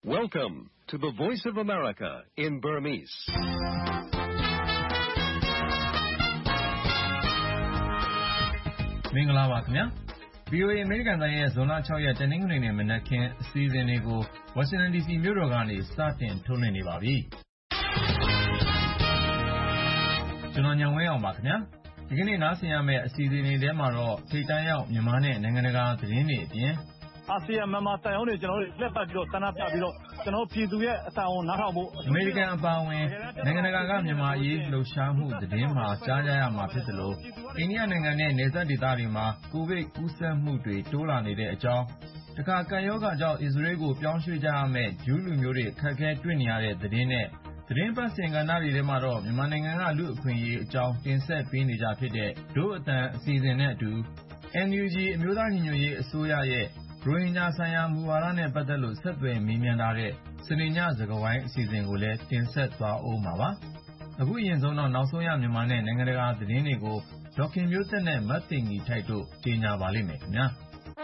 Welcome to the Voice of America in Burmese. ။မင်္ဂလာပါခင်ဗျာ။ VOA အမေရိကန်တိုင်းရဲ့ဇွန်လ 6 ရက်တနင်္ဂနွေနေ့မနက်ခင်းအစီအစဉ်တွေကို Washington DC မြို့တော်ကနေစတင်ထုတ်လွှင့်နေပါပြီ။ကျွန်တော်ညံဝဲအောင်ပါခင်ဗျာ။ဒီကနေ့နားဆင်ရမယ့်အစီအစဉ်တွေထဲမှာတော့ထိပ်တန်းရောက်မြန်မာနဲ့နိုင်ငံတကာသတင်းတွေအပြင်အာဆီယံမြန်မာတန်ရုံးတွေကျွန်တော်တို့လက်ပတ်ပြီးတော့ဆန္ဒပြပြီးတော့ကျွန်တော်ပြည်သူရဲ့အသံကိုနားထောင်ဖို့အမေရိကန်အပါအဝင်နိုင်ငံတကာကမြန်မာအရေးလှုပ်ရှားမှုသတင်းမှာကြားကြရမှာဖြစ်သလိုအိန္ဒိယနိုင်ငံနဲ့နယ်စပ်ဒေသတွေမှာကိုဗစ်ကူးစက်မှုတွေတိုးလာနေတဲ့အကြောင်းတခါကပ်ရောဂါကြောင့်အစ္စရေးကိုပြောင်းရွှေ့ကြရမယ့်ဂျူးလူမျိုးတွေအခက်အခဲတွေ့နေရတဲ့သတင်းနဲ့သတင်းပတ်စင်ကဏ္ဍတွေထဲမှာတော့မြန်မာနိုင်ငံကလူ့အခွင့်အရေးအကြောင်းတင်ဆက်ပေးနေကြဖြစ်တဲ့ဒို့အတန်အစီအစဉ်နဲ့အတူ NUG အမျိုးသားညီညွတ်ရေးအစိုးရရဲ့ရိုဟင်ဂျာဆိုင်ရာမူဝါဒနဲ့ပတ်သက်လို့ဆက်သွယ်မေးမြန်းထားတဲ့စနေညစကားဝိုင်းအစီအစဉ်ကိုလည်းတင်ဆက်သွားအောင်ပါပါ။အခုအရင်ဆုံးတော့နောက်ဆုံးရမြန်မာနဲ့နိုင်ငံတကာသတင်းတွေကိုဒေါခင်မျိုးသက်နဲ့မတ်တင်ကြီးထိုက်တို့ကြီးညာပါလိမ့်မယ်ခင်ဗျာ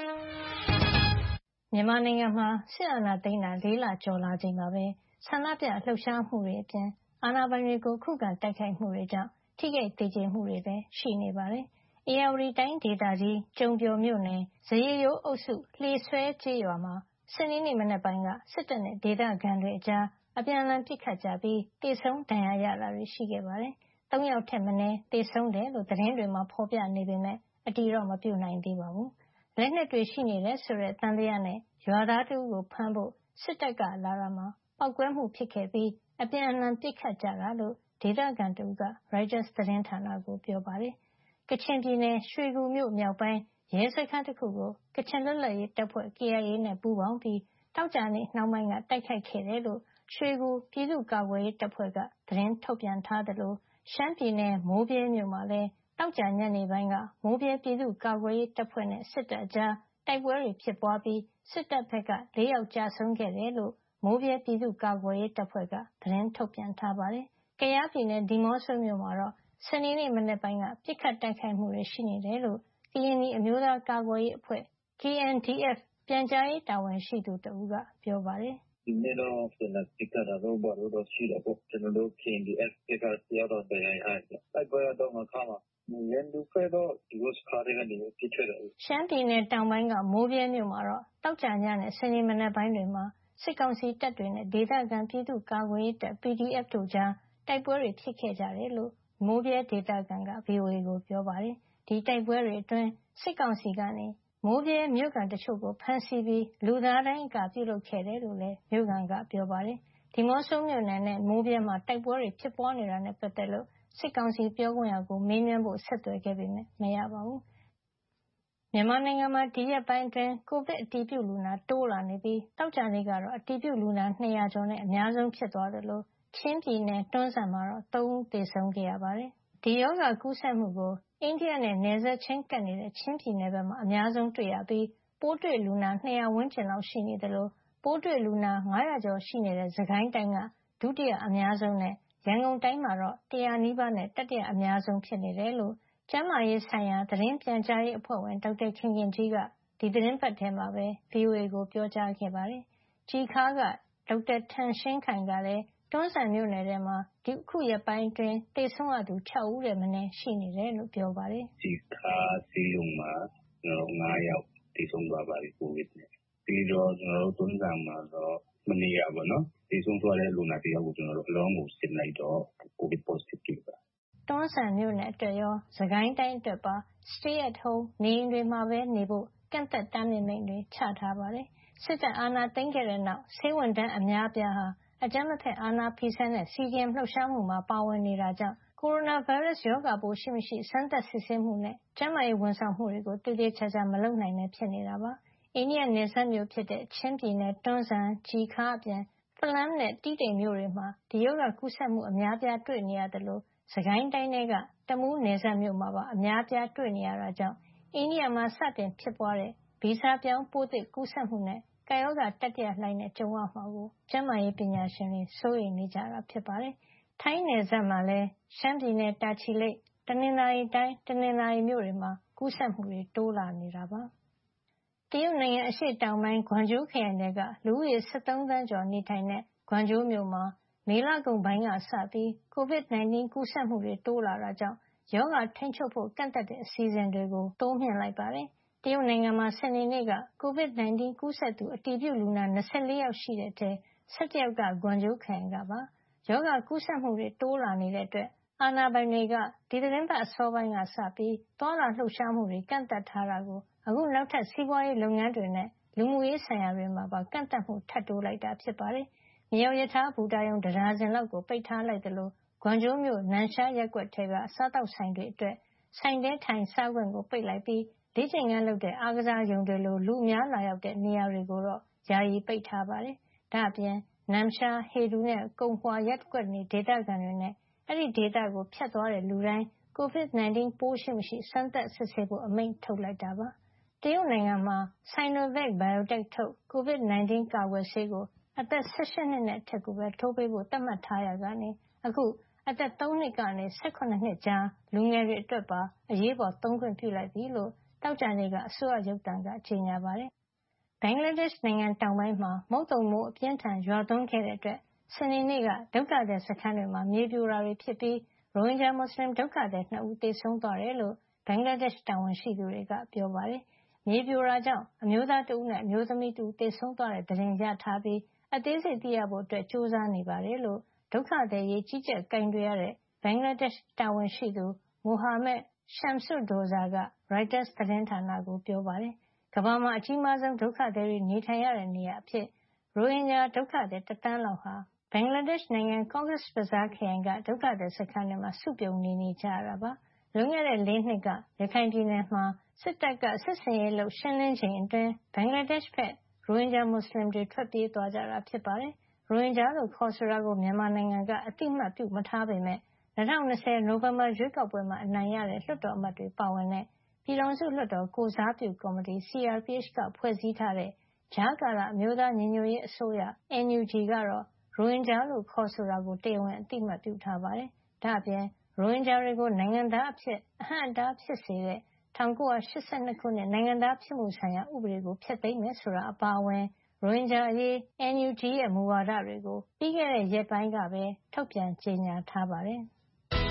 ။မြန်မာနိုင်ငံမှာစစ်အာဏာသိမ်းတာ4လကျော်လာချိန်မှာပဲဆန္ဒပြလှုပ်ရှားမှုတွေအပြင်အာဏာပိုင်တွေကိုခုခံတိုက်ခိုက်မှုတွေကြောင့်ထိခိုက်ဒေကျေမှုတွေပဲရှိနေပါတယ်။ဧရာဝတီတိုင်းဒေသကြီးကျုံပျော်မြို့နယ်ဇရေရိုးအုပ်စုလှေဆွဲကျေးရွာမှာစနေနေ့မနက်ပိုင်းကစစ်တပ်နဲ့ဒေသခံတွေအကြားအပြန်အလှန်ပစ်ခတ်ကြပြီးတေဆုံးဒဏ်ရာရတာတွေရှိခဲ့ပါတယ်။3 ယောက်ထက်မနည်းတေဆုံးတယ်လို့သတင်းတွေမှာဖော်ပြနေပေမဲ့အတည်တော့မပြုနိုင်သေးပါဘူး။လက်နက်တွေရှိနေတယ်ဆိုတဲ့သံသယနဲ့ရွာသားတဦးကိုဖမ်းဖို့စစ်တပ်ကလာတာမှာပောက်ကွဲမှုဖြစ်ခဲ့ပြီးအပြန်အလှန်ပစ်ခတ်ကြတာလို့ဒေသခံတဦးက Reuters သတင်းဌာနကိုပြောပါတယ်။ကချင်ပြည်နယ်ရွှေကူမြို့မြောက်ပိုင်းရဲစခန်းတစ်ခုကိုကချင်လွတ်လပ်ရေးတပ်ဖွဲ့ KIA နဲ့ပူးပေါင်းပြီးတောက်ကြနေ့နှောင်းပိုင်းကတိုက်ခိုက်ခဲ့တယ်လို့ရွှေကူပြည်သူ့ကာကွယ်ရေးတပ်ဖွဲ့ကသတင်းထုတ်ပြန်ထားသလိုရှမ်းပြည်နယ်မိုးဗြဲမြို့မှာလည်းတောက်ကြညနေပိုင်းကမိုးဗြဲပြည်သူ့ကာကွယ်ရေးတပ်ဖွဲ့နဲ့စစ်တပ်အကြားတိုက်ပွဲတွေဖြစ်ပွားပြီးစစ်တပ်ဘက်က4 ယောက်ကြာဆုံးခဲ့တယ်လို့မိုးဗြဲပြည်သူ့ကာကွယ်ရေးတပ်ဖွဲ့ကသတင်းထုတ်ပြန်ထားပါတယ်။ကယားပြည်နယ်ဒီမော့ဆိုမြို့မှာတော့စနေနေ့မနက်ပိုင်းကပစ်ခတ်တိုက်ခိုက်မှုတွေရှိနေတယ်လို့ကရင်နီအမျိုးသားကာကွယ်ရေးအဖွဲ့ KNDF ပြန်ကြားရေးတာဝန်ရှိသူတဦးကပြောပါတယ်။ဒီနေ့တော့ပြန်လာပစ်ခတ်တာတော့ဘာလို့တော့ရှိတော့ကျွန်တော်တို့ KNDF ကတယောက်တော့တရားရတယ်။တိုက်ပွဲတော့မခါမှာရန်သူဖက်တော့ဒီလိုစကားတွေကနေပြစ်ထွက်တယ်။ရှမ်းပြည်နယ်တောင်ပိုင်းကမိုးဗြဲမြို့မှာတော့တောက်ကြညနဲ့စနေမနက်ပိုင်းတွေမှာစစ်ကောင်စီတပ်တွေနဲ့ဒေသခံပြည်သူ့ကာကွယ်ရေးတပ် PDF တို့ကြားတိုက်ပွဲတွေဖြစ်ခဲ့ကြတယ်လို့မိုးဗြဲဒေသခံက VOA ကိုပြောပါတယ်။ဒီတိုက်ပွဲတွေအတွင်းစစ်ကောင်စီကနေမိုးဗြဲမြို့ခံတချို့ကိုဖမ်းဆီးပြီးလူသားတိုင်းအကာပြုလုပ်ခဲ့တယ်လို့လည်းမြို့ခံကပြောပါတယ်။ဒီမော့ဆိုမြို့နယ်နဲ့မိုးဗြဲမှာတိုက်ပွဲတွေဖြစ်ပွားနေတာနဲ့ပတ်သက်လို့စစ်ကောင်စီပြောခွင့်ရကိုမေးမြန်းဖို့ဆက်သွယ်ခဲ့ပေမဲ့မရပါဘူး။မြန်မာနိုင်ငံမှာဒီရက်ပိုင်းအတွင်းကိုဗစ်အတည်ပြုလူနာတိုးလာနေပြီးတောက်ကြနေ့ကတော့အတည်ပြုလူနာ200ကျော်နဲ့အများဆုံးဖြစ်သွားတယ်လို့ချင်းပြည်နယ်တွန်းဇံမှာတော့3ဦးသေဆုံးခဲ့ရပါတယ်။ဒီရောဂါကူးစက်မှုကိုအိန္ဒိယနဲ့နယ်စပ်ချင်းကပ်နေတဲ့ချင်းပြည်နယ်ဘက်မှာအများဆုံးတွေ့ရပြီးပိုးတွေ့လူနာ200ဝန်းကျင်လောက်ရှိနေတယ်လို့ပိုးတွေ့လူနာ900ကျော်ရှိနေတဲ့စကိုင်းတိုင်းကဒုတိယအများဆုံးနဲ့ရန်ကုန်တိုင်းမှာတော့100နီးပါးနဲ့တတိယအများဆုံးဖြစ်နေတယ်လို့ကျန်းမာရေးဆိုင်ရာသတင်းပြန်ကြားရေးအဖွဲ့ဝင်ဒေါက်တာခင်ခင်ကြီးကဒီသတင်းပတ်ထဲမှာပဲ VOA ကိုပြောကြားခဲ့ပါတယ်။ကြီးခါးကဒေါက်တာထန်ရှင်းခိုင်ကလည်းတွန်းဇံမြို့နယ်ထဲမှာဒီခုရက်ပိုင်းအတွင်းသေဆုံးရသူ6ဦးတဲ့မနည်းရှိနေတယ်လို့ပြောပါတယ်။ကြီးခါးစီးရုံမှာ9ယောက်သေဆုံးသွားပါပြီကိုဗစ်နဲ့ပြီးတော့ကျွန်တော်တို့တွန်းဇံမှာတော့မနေ့ကပေါ့နော်သေဆုံးသွားတဲ့လူနာတယောက်ကိုကျွန်တော်တို့အလုံးကိုစစ်လိုက်တော့ကိုဗစ် positive ဖြစ်ပါတွန်းဇံမြို့နယ်အတွက်ရောစကိုင်းတိုင်းအတွက်ပါ stay at home နေအိမ်တွေမှာပဲနေဖို့ကန့်သက်တားမြစ်မိန့်တွေချထားပါတယ်။စစ်တပ်အာဏာသိမ်းခဲ့တဲ့နောက်ဆေးဝန်ထမ်းအများအပြားဟာအကြမ်းမဖက်အာဏာဖီဆန်တဲ့ CDM လှုပ်ရှားမှုမှာပါဝင်နေတာကြောင့်ကိုရိုနာဗိုင်းရပ်စ်ရောဂါပိုးရှိမရှိစမ်းသပ်စစ်ဆေးမှုနဲ့ကျန်းမာရေးဝန်ဆောင်မှုတွေကိုတည်တည်ချာချာမလုပ်နိုင်ပဲဖြစ်နေတာပါ။အိန္ဒိယနယ်စပ်မြို့ဖြစ်တဲ့ချင်းပြည်နယ်တွန်းဇံ၊ကြီးခါးအပြင်ဖလမ်းနဲ့တီးတိန်မြို့တွေမှာဒီရောဂါကူးစက်မှုအများအပြားတွေ့နေရသလိုစကိုင်းတိုင်းထဲကတမူးနယ်စပ်မြို့မှာပါအများအပြားတွေ့နေရတာကြောင့်အိန္ဒိယမှာစတင်ဖြစ်ပွားတဲ့ဗီဇပြောင်းပိုးသစ်ကူးစက်မှုနဲ့ကပ်ရောဂါတတိယလှိုင်းနဲ့ကြုံရမှာကိုကျန်းမာရေးပညာရှင်တွေစိုးရိမ်နေကြတာဖြစ်ပါတယ်။ထိုင်းနယ်စပ်မှာလည်းရှမ်းပြည်နယ်တာချီလိတ်၊တနင်္သာရီတိုင်းတနင်္သာရီမြို့တွေမှာကူးစက်မှုတွေတိုးလာနေတာပါ။တရုတ်နိုင်ငံအရှေ့တောင်ပိုင်းဂွမ်ကျိုးခရိုင်ထဲကလူဦးရေ13 သန်းကျော်နေထိုင်တဲ့ဂွမ်ကျိုးမြို့မှာမေလကုန်ပိုင်းကစပြီး COVID-19 ကူးစက်မှုတွေတိုးလာတာကြောင့်ရောဂါထိန်းချုပ်ဖို့ကန့်သတ်တဲ့အစီအစဉ်တွေကိုတိုးမြှင့်လိုက်ပါတယ်။တရုတ်နိုင်ငံမှာစနေနေ့က COVID-19 ကူးစက်သူအတည်ပြုလူနာ24 ယောက်ရှိတဲ့အထဲ17 ယောက်ကဂွမ်ကျိုးခရိုင်ကပါ။ရောဂါကူးစက်မှုတွေတိုးလာနေတဲ့အတွက်အာဏာပိုင်တွေကဒီသီတင်းပတ်အစောပိုင်းကစပြီးသွားလာလှုပ်ရှားမှုတွေကန့်သတ်ထားတာကိုအခုနောက်ထပ်စီးပွားရေးလုပ်ငန်းတွေနဲ့လူမှုရေးဆိုင်ရာတွေမှာပါကန့်သတ်မှုထပ်တိုးလိုက်တာဖြစ်ပါတယ်။မြေအောက်ရထားဘူတာရုံတဒါဇင်လောက်ကိုပိတ်ထားလိုက်သလိုဂွမ်ကျိုးမြို့နန်ရှားရပ်ကွက်ထဲကစားသောက်ဆိုင်တွေအတွက်ဆိုင်ထဲထိုင်စားခွင့်ကိုပိတ်လိုက်ပြီးလေ့ကျင့်ခန်းလုပ်တဲ့အားကစားရုံတွေလိုလူအများလာရောက်တဲ့နေရာတွေကိုတော့ယာယီပိတ်ထားပါတယ်။ဒါ့အပြင်နမ်ရှား၊ဟေဒူနဲ့ကုံဟွာရပ်ကွက်နေဒေသခံတွေနဲ့အဲဒီဒေသကိုဖြတ်သွားတဲ့လူတိုင်း COVID-19 ပိုးရှိမရှိစမ်းသပ်စစ်ဆေးဖို့အမိန့်ထုတ်လိုက်တာပါ။တရုတ်နိုင်ငံမှာ Sinovac Biotech ထုတ် COVID-19 ကာကွယ်ဆေးကိုအသက်18နှစ်နဲ့အထက်ကိုပဲထိုးပေးဖို့သတ်မှတ်ထားရာကနေအခုအသက်3နှစ်ကနေ18နှစ်ကြားလူငယ်တွေအတွက်ပါအရေးပေါ်သုံးခွင့်ပြုလိုက်ပြီလို့သောကြာနေ့ကအစိုးရရုပ်သံကကြေညာပါတယ်။ဘင်္ဂလားဒေ့ရှ်နိုင်ငံတောင်ပိုင်းမှာမုတ်သုန်မိုးအပြင်းထန်ရွာသွန်းခဲ့တဲ့အတွက်စနေနေ့ကဒုက္ခသည်စခန်းတွေမှာမြေပြိုတာတွေဖြစ်ပြီးရိုဟင်ဂျာမွတ်စလင်ဒုက္ခသည်2ဦးသေဆုံးသွားတယ်လို့ဘင်္ဂလားဒေ့ရှ်တာဝန်ရှိသူတွေကပြောပါတယ်။မြေပြိုတာကြောင့်အမျိုးသားတဦးနဲ့အမျိုးသမီးတဦးသေဆုံးသွားတဲ့သတင်းရထားပြီးအသေးစိတ်သိရဖို့ကြိုးစားနေပါတယ်လို့ဒုက္ခသည်ရေးကြီးကြပ်ကိုင်တွယ်ရတဲ့ဘင်္ဂလားဒေ့ရှ်တာဝန်ရှိသူမိုဟာမက် Shamsuddoza ကရိုက်တာသတင်းဌာနကိုပြောပါတယ်။ကမ္ဘာမှာအကြီးမားဆုံးဒုက္ခသည်တွေနေထိုင်ရတဲ့နေရာအဖြစ်ရိုဟင်ဂျာဒုက္ခသည်1 သန်းလောက်ဟာဘင်္ဂလားဒေ့ရှ်နိုင်ငံ Cox's Bazar ခရိုင်ကဒုက္ခသည်စခန်းတွေမှာစုပြုံနေကြရတာပါ။လွန်ခဲ့တဲ့4 နှစ်ကရခိုင်ပြည်နယ်မှာစစ်တပ်ကစစ်ဆင်ရေးလုပ်ရှင်းလင်းချိန်အတွင်းဘင်္ဂလားဒေ့ရှ်ဘက်ရိုဟင်ဂျာမွတ်စလင်တွေထွက်ပြေးသွားကြတာဖြစ်ပါတယ်။ရိုဟင်ဂျာလို့ခေါ်ဆိုတာကိုမြန်မာနိုင်ငံကအသိအမှတ်ပြုမထားပေမဲ့2020နိုဝင်ဘာရွေးကောက်ပွဲမှာအနိုင်ရတဲ့လွှတ်တော်အမတ်တွေပါဝင်တဲ့ပြည်ထောင်စုလွှတ်တော်ကိုယ်စားပြုကော်မတီ CRPH ကဖွဲ့စည်းထားတဲ့ကြားကာလအမျိုးသားညီညွတ်ရေးအစိုးရ NUG ကတော့ရိုဟင်ဂျာလို့ခေါ်ဆိုတာကိုတရားဝင်အသိအမှတ်ပြုထားပါတယ်။ဒါ့အပြင်ရိုဟင်ဂျာတွေကိုနိုင်ငံသားအဖြစ်အဟန့်အတားဖြစ်စေတဲ့1982ခုနှစ်နိုင်ငံသားဖြစ်မှုဆိုင်ရာဥပဒေကိုဖျက်သိမ်းမယ်ဆိုတာအပါအဝင်ရိုဟင်ဂျာအရေး NUG ရဲ့မူဝါဒတွေကိုပြီးခဲ့တဲ့ရက်ပိုင်းကပဲထုတ်ပြန်ကြေညာထားပါတယ်။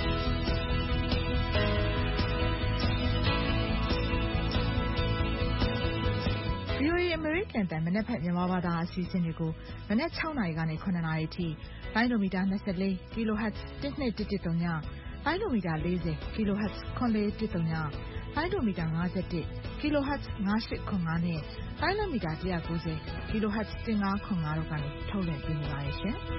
VOA အမေရိကန်တန်မနက်ဖြန်မြန်မာဘာသာအစီအစဉ်တွေကိုမနက်6နာရီကနေ9နာရီအထိလိုင်းဒိုမီတာ24 kHz 1213ညလိုင်းဒိုမီတာ40 kHz 9410လိုင်းဒိုမီတာ51 kHz 9805နဲ့လိုင်းဒိုမီတာ190 kHz 1505တို့ကနေထုတ်လွှင့်ပေးနေပါတယ်ရှင်။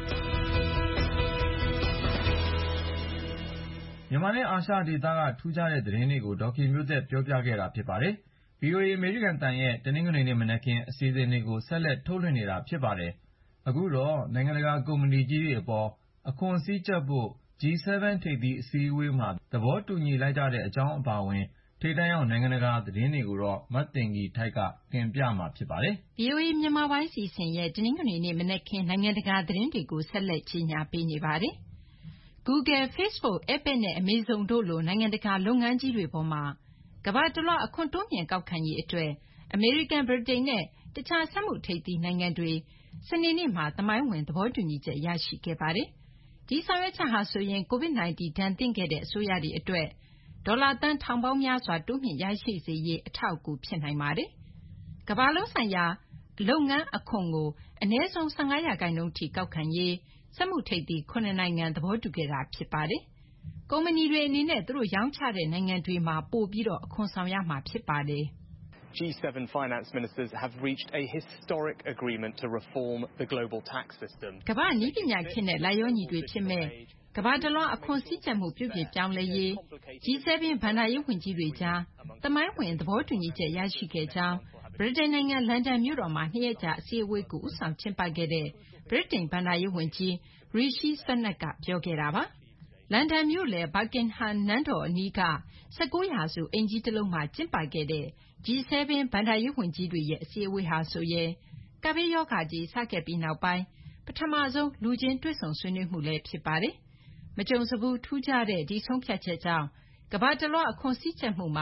မြန်မာနဲ့အာရှဒေသကထူးခြားတဲ့သတင်းတွေကိုဒေါက်ခင်မျိုးသက်ပြောပြခဲ့တာဖြစ်ပါတယ်။ VOA အမေရိကန်တန်ရဲ့တနင်္ဂနွေနေ့မနက်ခင်းအစီအစဉ်တွေကိုဆက်လက်ထုတ်လွှင့်နေတာဖြစ်ပါတယ်။အခုတော့နိုင်ငံတကာကုမ္ပဏီကြီးတွေအပေါ်အခွန်စည်းကျပ်ဖို့ G7 ထိပ်သီးအစည်းအဝေးမှာသဘောတူညီလိုက်ကြတဲ့အကြောင်းအပါအဝင်ထိပ်တန်းရောက်နိုင်ငံတကာသတင်းတွေကိုတော့မသိင်္ဂ ီထိုက်ကတင်ပြမှာဖြစ်ပါတယ်။ VOA မြန်မာပိုင်းအစီအစဉ်ရဲ့တနင်္ဂနွေနေ့မနက်ခင်းနိုင်ငံတကာသတင်းတွေကိုဆက်လက်ကြီးညာပေးနေပါတယ်။ Google, Facebook, Apple နဲ့ Amazon တို့လိုနိုင်ငံတကာလုပ်ငန်းကြီးတွေပေါ်မှာကမ္ဘာတလွှားအခွန်တိုးမြှင့်ကောက်ခံရေးအတွက်အမေရိကန်၊ဗြိတိန်နဲ့တခြားစက်မှုထိပ်သီးနိုင်ငံတွေစနေနေ့မှာသမိုင်းဝင်သဘောတူညီချက်ရရှိခဲ့ပါတယ်။ဒီဆောင်ရွက်ချက်ဟာဆိုရင် COVID-19 ဒဏ်သင့်ခဲ့တဲ့အစိုးရတွေအတွက်ဒေါ်လာသန်းထောင်ပေါင်းများစွာတိုးမြှင့်ရရှိစေရေးအထောက်အကူဖြစ်နိုင်ပါတယ်။ကမ္ဘာလုံးဆိုင်ရာလုပ်ငန်းအခွန်ကိုအနည်းဆုံး15%ထိကောက်ခံရေးစက်မှုထိပ်သီး9နိုင်ငံသဘောတူခဲ့တာဖြစ်ပါတယ်။ကုမ္ပဏီတွေအနေနဲ့သူတို့ရောင်းချတဲ့နိုင်ငံတွေမှာပိုပြီးအခွန်ဆောင်ရမှာဖြစ်ပါတယ်။ G7 finance ministers have reached a historic agreement to reform the global tax system. ကမ္ဘာနည်းပညာခေတ်နဲ့လိုက်လျောညီတွေဖြစ်မဲ့ကမ္ဘာတလွှားအခွန်စည်းကြပ်မှုပြုပြင်ပြောင်းလဲရေး G7 ဘဏ္ဍာရေးဝန်ကြီးတွေကြားသမိုင်းဝင်သဘောတူညီချက်ရရှိခဲ့ကြောင်းဗြိတိန်နိုင်ငံလန်ဒန်မြို့တော်မှာ2ရက်ကြာအစည်းအဝေးကိုဦးဆောင်ကျင်းပခဲ့တဲ့ဗြိတိန်ဘဏ္ဍာရေးဝန်ကြီး Rishi Sunak ကပြောခဲ့တာပါ။လန်ဒန်မြို့လယ် Buckingham နန်းတော်အနီးက19ရာစုအိမ်ကြီးတစ်လုံးမှာကျင်းပခဲ့တဲ့ G7 ဘဏ္ဍာရေးဝန်ကြီးတွေရဲ့အစည်းအဝေးဟာဆိုရင်ကပ်ဘေးရောဂါကြီးစခဲ့ပြီးနောက်ပိုင်းပထမဆုံးလူချင်းတွေ့ဆုံဆွေးနွေးမှုလည်းဖြစ်ပါတယ်။မကြုံစဘူးထူးခြားတဲ့ဒီဆုံးဖြတ်ချက်ကြောင့်ကမ္ဘာတလွှားအခွန်စည်းကြပ်မှုမှာ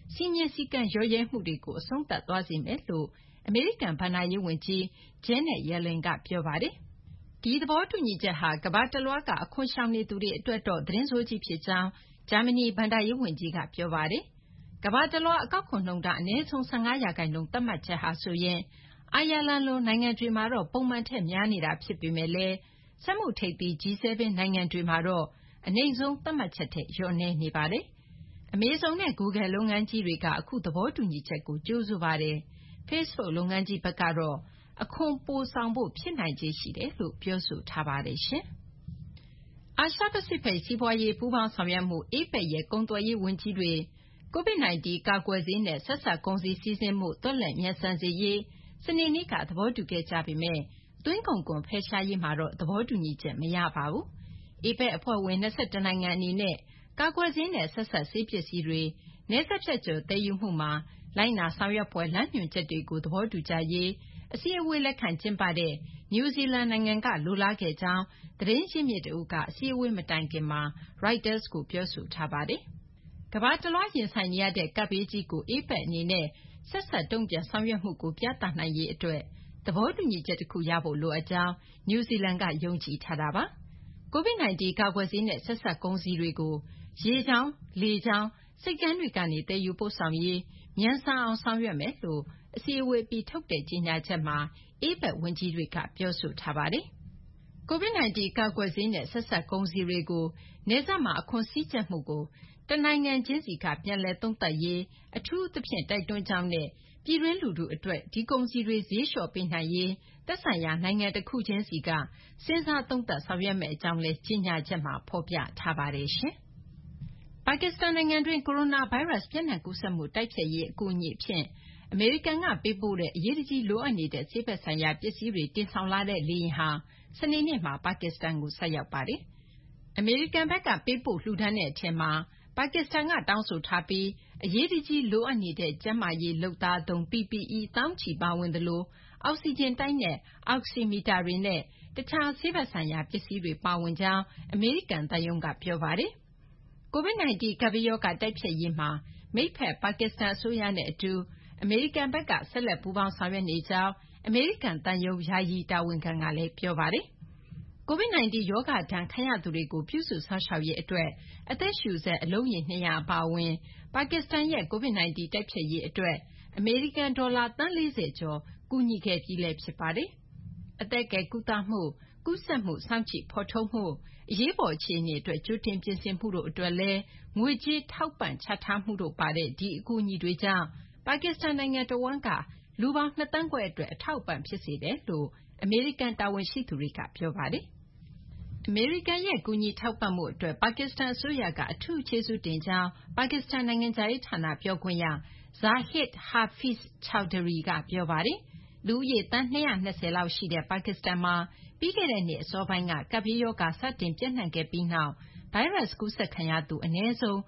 စည်းမျဉ်းစည်းကမ်းလျော့ရဲမှုတွေကိုအဆုံးသတ်သွားစေမယ်လို့အမေရိကန်ဘဏ္ဍာရေးဝန်ကြီး Janet Yellen ကပြောပါတယ်။ဒီသဘောတူညီချက်ဟာကမ္ဘာတလွှားကအခွန်ရှောင်နေသူတွေအတွက်တော့သတင်းဆိုးကြီးဖြစ်ကြောင်းဂျာမနီဘဏ္ဍာရေးဝန်ကြီးကပြောပါတယ်။ကမ္ဘာတလွှားအကောက်ခွန်နှုန်းတာအနည်းဆုံး15%သတ်မှတ်ချက်ဟာဆိုရင်အိုင်ယာလန်လိုနိုင်ငံတွေမှာတော့ပုံမှန်ထက်များနေတာဖြစ်ပေမဲ့လည်းစက်မှုထိပ်သီး G7 နိုင်ငံတွေမှာတော့အနိမ့်ဆုံးသတ်မှတ်ချက်ထက်လျော့နည်းနေပါတယ်။ Amazon နဲ့ Google လုပ်ငန်းကြီးတွေကအခုသဘောတူညီချက်ကိုကြိုဆိုပါတယ်။ Facebook လုပ်ငန်းကြီးဘက်ကတော့အခွန်ပိုဆောင်ဖို့ဖြစ်နိုင်ခြေရှိတယ်လို့ပြောဆိုထားပါတယ်။အာရှပစိဖိတ်စီးပွားရေးပူးပေါင်းဆောင်ရွက်မှု APEC ရဲ့ကုန်သွယ်ရေးဝန်ကြီးတွေ COVID-19 ကာကွယ်ဆေးနဲ့ဆက်စပ်ကုန်စည်စီးဆင်းမှုသွက်လက်မြန်ဆန်စေရေးစနေနေ့ကသဘောတူခဲ့ကြပေမဲ့သွင်းကုန်ခွန်ဖယ်ရှားရေးမှာတော့သဘောတူညီချက်မရပါဘူး။ APEC အဖွဲ့ဝင်21နိုင်ငံအနေနဲ့ကာကွယ်ဆေးနဲ့ဆက်စပ်ဆေးပစ္စည်းတွေနယ်စပ်ဖြတ်ကျော်သယ်ယူမှုမှာလိုက်နာဆောင်ရွက်ဖွယ်လမ်းညွှန်ချက်တွေကိုသဘောတူကြရေးအစည်းအဝေးလက်ခံကျင်းပတဲ့နယူးဇီလန်နိုင်ငံကလိုလားခဲ့ကြောင်းသတင်းရင်းမြစ်တဦးကအစည်းအဝေးမတိုင်ခင်မှာ Reuters ကိုပြောဆိုထားပါတယ်။ကမ္ဘာတလွှားရင်ဆိုင်နေရတဲ့ကပ်ဘေးကြီးကို APEC အနေနဲ့ဆက်စပ်တုံ့ပြန်ဆောင်ရွက်မှုကိုပြသနိုင်ရေးအတွက်သဘောတူညီချက်တခုရဖို့လိုအပ်ကြောင်းနယူးဇီလန်ကယုံကြည်ထားတာပါ။ COVID-19 ကာကွယ်ဆေးနဲ့ဆက်စပ်ကုန်စည်တွေကိုရေကြောင်း၊လေကြောင်း၊ဆိပ်ကမ်းတွေကနေသယ်ယူပို့ဆောင်ရေးမြန်ဆန်အောင်ဆောင်ရွက်မယ်လို့အစည်းအဝေးအပြီးထုတ်တဲ့ကြေညာချက်မှာ APEC ဝန်ကြီးတွေကပြောဆိုထားပါတယ်။ COVID-19 ကာကွယ်ဆေးနဲ့ဆက်စပ်ကုန်စည်တွေကိုနယ်စပ်မှာအခွန်စည်းကျပ်မှုကိုတနိုင်ငံချင်းစီကပြန်လည်သုံးသပ်ရေးအထူးသဖြင့်တိုက်တွန်းကြောင်းနဲ့ပြည်တွင်းလူထုအတွက်ဒီကုန်စည်တွေဈေးလျှော့ပေးနိုင်ရေးသက်ဆိုင်ရာနိုင်ငံတခုချင်းစီကစဉ်းစားသုံးသပ်ဆောင်ရွက်မယ့်အကြောင်းလည်းကြေညာချက်မှာဖော်ပြထားပါတယ်။ပါကစ္စတန်နိုင်ငံတွင်းကိုရိုနာဗိုင်းရပ်စ်ပျံ့နှံ့ကူးစက်မှုတိုက်ဖျက်ရေးအကူအညီအဖြစ်အမေရိကန်ကပေးပို့တဲ့အရေးတကြီးလိုအပ်နေတဲ့ဆေးဘက်ဆိုင်ရာပစ္စည်းတွေတင်ဆောင်လာတဲ့လေယာဉ်ဟာစနေနေ့မှာပါကစ္စတန်ကိုဆိုက်ရောက်ပါတယ်။အမေရိကန်ဘက်ကပေးပို့လှူဒါန်းတဲ့အထဲမှာပါကစ္စတန်ကတောင်းဆိုထားပြီးအရေးတကြီးလိုအပ်နေတဲ့ကျန်းမာရေးလုပ်သားသုံး PPE သောင်းချီပါဝင်သလိုအောက်ဆီဂျင်တိုက်နဲ့အောက်ဆီမီတာတွေနဲ့တခြားဆေးဘက်ဆိုင်ရာပစ္စည်းတွေပါဝင်ကြောင်းအမေရိကန်သံရုံးကပြောပါတယ်။ COVID-19 ကပ်ဘေးရောဂါတိုက်ဖျက်ရေးမှာမိတ်ဖက်ပါကစ္စတန်အစိုးရနဲ့အတူအမေရိကန်ဘက်ကဆက်လက်ပူးပေါင်းဆောင်ရွက်နေကြောင်းအမေရိကန်သံရုံးယာယီတာဝန်ခံကလည်းပြောပါတယ်။ COVID-19 ရောဂါဒဏ်ခံရသူတွေကိုပြုစုစောင့်ရှောက်ရေးအတွက်အသက်ရှူစက်အလုံးရေ200အပါအဝင်ပါကစ္စတန်ရဲ့ COVID-19 တိုက်ဖျက်ရေးအတွက်အမေရိကန်ဒေါ်လာသန်း40ကျော်ကူညီခဲ့ပြီးလည်းဖြစ်ပါတယ်။အသက်ကယ်ကုသမှု၊ကူးစက်မှုစောင့်ကြည့်ဖော်ထုတ်မှု၊အရေးပေါ်အခြေအနေအတွက်ကြိုတင်ပြင်ဆင်မှုတို့အတွက်လည်းငွေကြေးထောက်ပံ့ချထားမှုတို့ပါတဲ့ဒီအကူအညီတွေကြောင့်ပါကစ္စတန်နိုင်ငံတဝန်းကလူပေါင်း2 သန်းခွဲအတွက်အထောက်အပံ့ဖြစ်စေတယ်လို့အမေရိကန်တာဝန်ရှိသူတွေကပြောပါတယ်။အမေရိကန်ရဲ့ကူညီထောက်ပံ့မှုအတွက်ပါကစ္စတန်အစိုးရကအထူးကျေးဇူးတင်ကြောင်းပါကစ္စတန်နိုင်ငံခြားရေးဌာနပြောခွင့်ရ Zahid Hafiz Chowdhury ကပြောပါတယ်။လူဦးရေသန်း220လောက်ရှိတဲ့ပါကစ္စတန်မှာပြီးခဲ့တဲ့နှစ်အစောပိုင်းကကပ်ဘေးရောဂါစတင်ပျံ့နှံ့ခဲ့ပြီးနောက်ဗိုင်းရပ်စ်ကူးစက်ခံရသူအနည်းဆုံး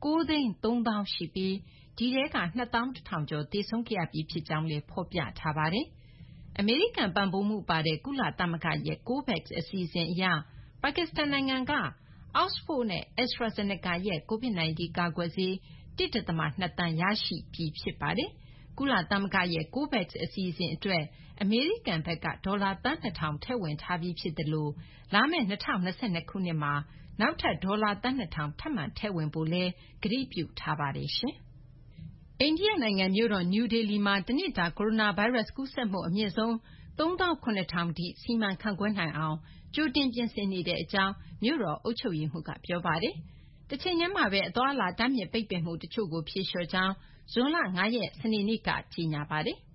9,300,000ရှိပြီးဒီထဲက21,000ကျော်သေဆုံးခဲ့ရပြီးဖြစ်ကြောင်းလည်းဖော်ပြထားပါတယ်။အမေရိကန်ပံ့ပိုးမှုပါတဲ့ကုလသမဂ္ဂရဲ့ COVAX အစီအစဉ်အရပါကစ္စတန်နိုင်ငံက Oxford နဲ့ AstraZeneca ရဲ့ COVID-19 ကာကွယ်ဆေး 1.2 သန်းရရှိပြီးဖြစ်ပါတယ်။ကုလသမဂ္ဂရဲ့ COVAX အစီအစဉ်အတွက်အမေရိကန်ဘက်ကဒေါ်လာသန်း2,000ထည့်ဝင်ထားပြီးဖြစ်သလိုလာမယ့်2022ခုနှစ်မှာနောက်ထပ်ဒေါ်လာသန်း2,000ထပ်မံထည့်ဝင်ဖို့လည်းကတိပြုထားပါတယ်။အိန္ဒိယနိုင်ငံမြို့တော်နယူးဒေလီမှာတနေ့တာကိုရိုနာဗိုင်းရပ်စ်ကူးစက်မှုအမြင့်ဆုံး37,000 ထိစီမံခန့်ခွဲနိုင်အောင်ကြိုတင်ပြင်ဆင်နေတဲ့အကြောင်းမြို့တော်အုပ်ချုပ်ရေးမှူးကပြောပါတယ်။တချိန်တည်းမှာပဲအသွားအလာတားမြစ်ပိတ်ပင်မှုတချို့ကိုဖြေလျှော့ကြောင်းဇွန်လ5ရက်စနေနေ့ကကြေညာပါတယ်။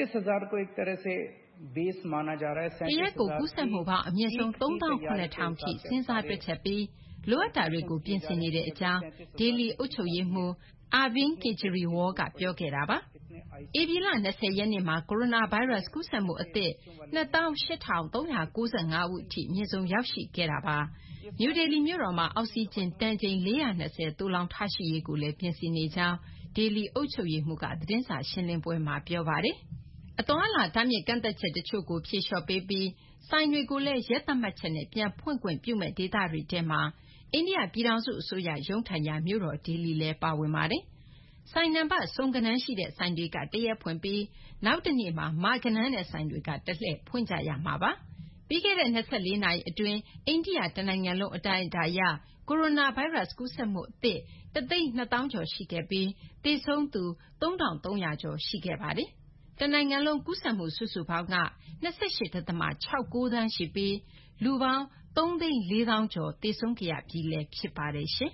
တရက်ကိုကူးစက်မှုပေါင်းအမြင့်ဆုံး37,000ထိစဉ်းစားတွက်ချက်ပြီးလိုအပ်တာတွေကိုပြင်ဆင်နေတဲ့အကြောင်းဒေလီအုပ်ချုပ်ရေးမှူးArvind Kejriwal ကပြောခဲ့တာပါ။ဧပြီလ20ရက်နေ့မှာကိုရိုနာဗိုင်းရပ်စ်ကူးစက်မှုအသစ်28,395 ဦးအထိအမြင့်ဆုံးရောက်ရှိခဲ့တာပါ။နယူးဒေလီမြို့တော်မှာအောက်ဆီဂျင်တန်ချိန်420သိုလှောင်ထားရှိရေးကိုလည်းပြင်ဆင်နေကြောင်းဒေလီအုပ်ချုပ်ရေးမှူးကသတင်းစာရှင်းလင်းပွဲမှာပြောပါတယ်။အသွားအလာတားမြစ်ကန့်သတ်ချက်တချို့ကိုဖြေလျှော့ပေးပြီးဆိုင်တွေကိုလည်းရက်သတ်မှတ်ချက်နဲ့ပြန်ဖွင့်ခွင့်ပြုမယ့်ဒေသတွေထဲမှာအိန္ဒိယပြည်ထောင်စုအစိုးရရုံးထိုင်ရာမြို့တော်ဒေလီလည်းပါဝင်ပါတယ်။ဆိုင်နံပါတ်စုံကနန်းရှိတဲ့ဆိုင်တွေကတရက်ဖွင့်ပြီးနောက်တနေ့မှာမာကနန်းတဲ့ဆိုင်တွေကတလှည့်ဖွင့်ကြရမှာပါပြီးခဲ့တဲ့24နာရီအတွင်းအိန္ဒိယတနိုင်ငံလုံးအတိုင်းအတာအရကိုရိုနာဗိုင်းရပ်စ်ကူးစက်မှုအသစ်1,200,000 ကျော်ရှိခဲ့ပြီးသေဆုံးသူ3,300 ကျော်ရှိခဲ့ပါတယ်တနိုင်ငံလုံးကူးစက်မှုစုစုပေါင်းက 28.69 သန်းရှိပြီးလူပေါင်း3,400,000 ကျော်သေဆုံးခဲ့ရပြီလည်းဖြစ်ပါတယ်ရှင်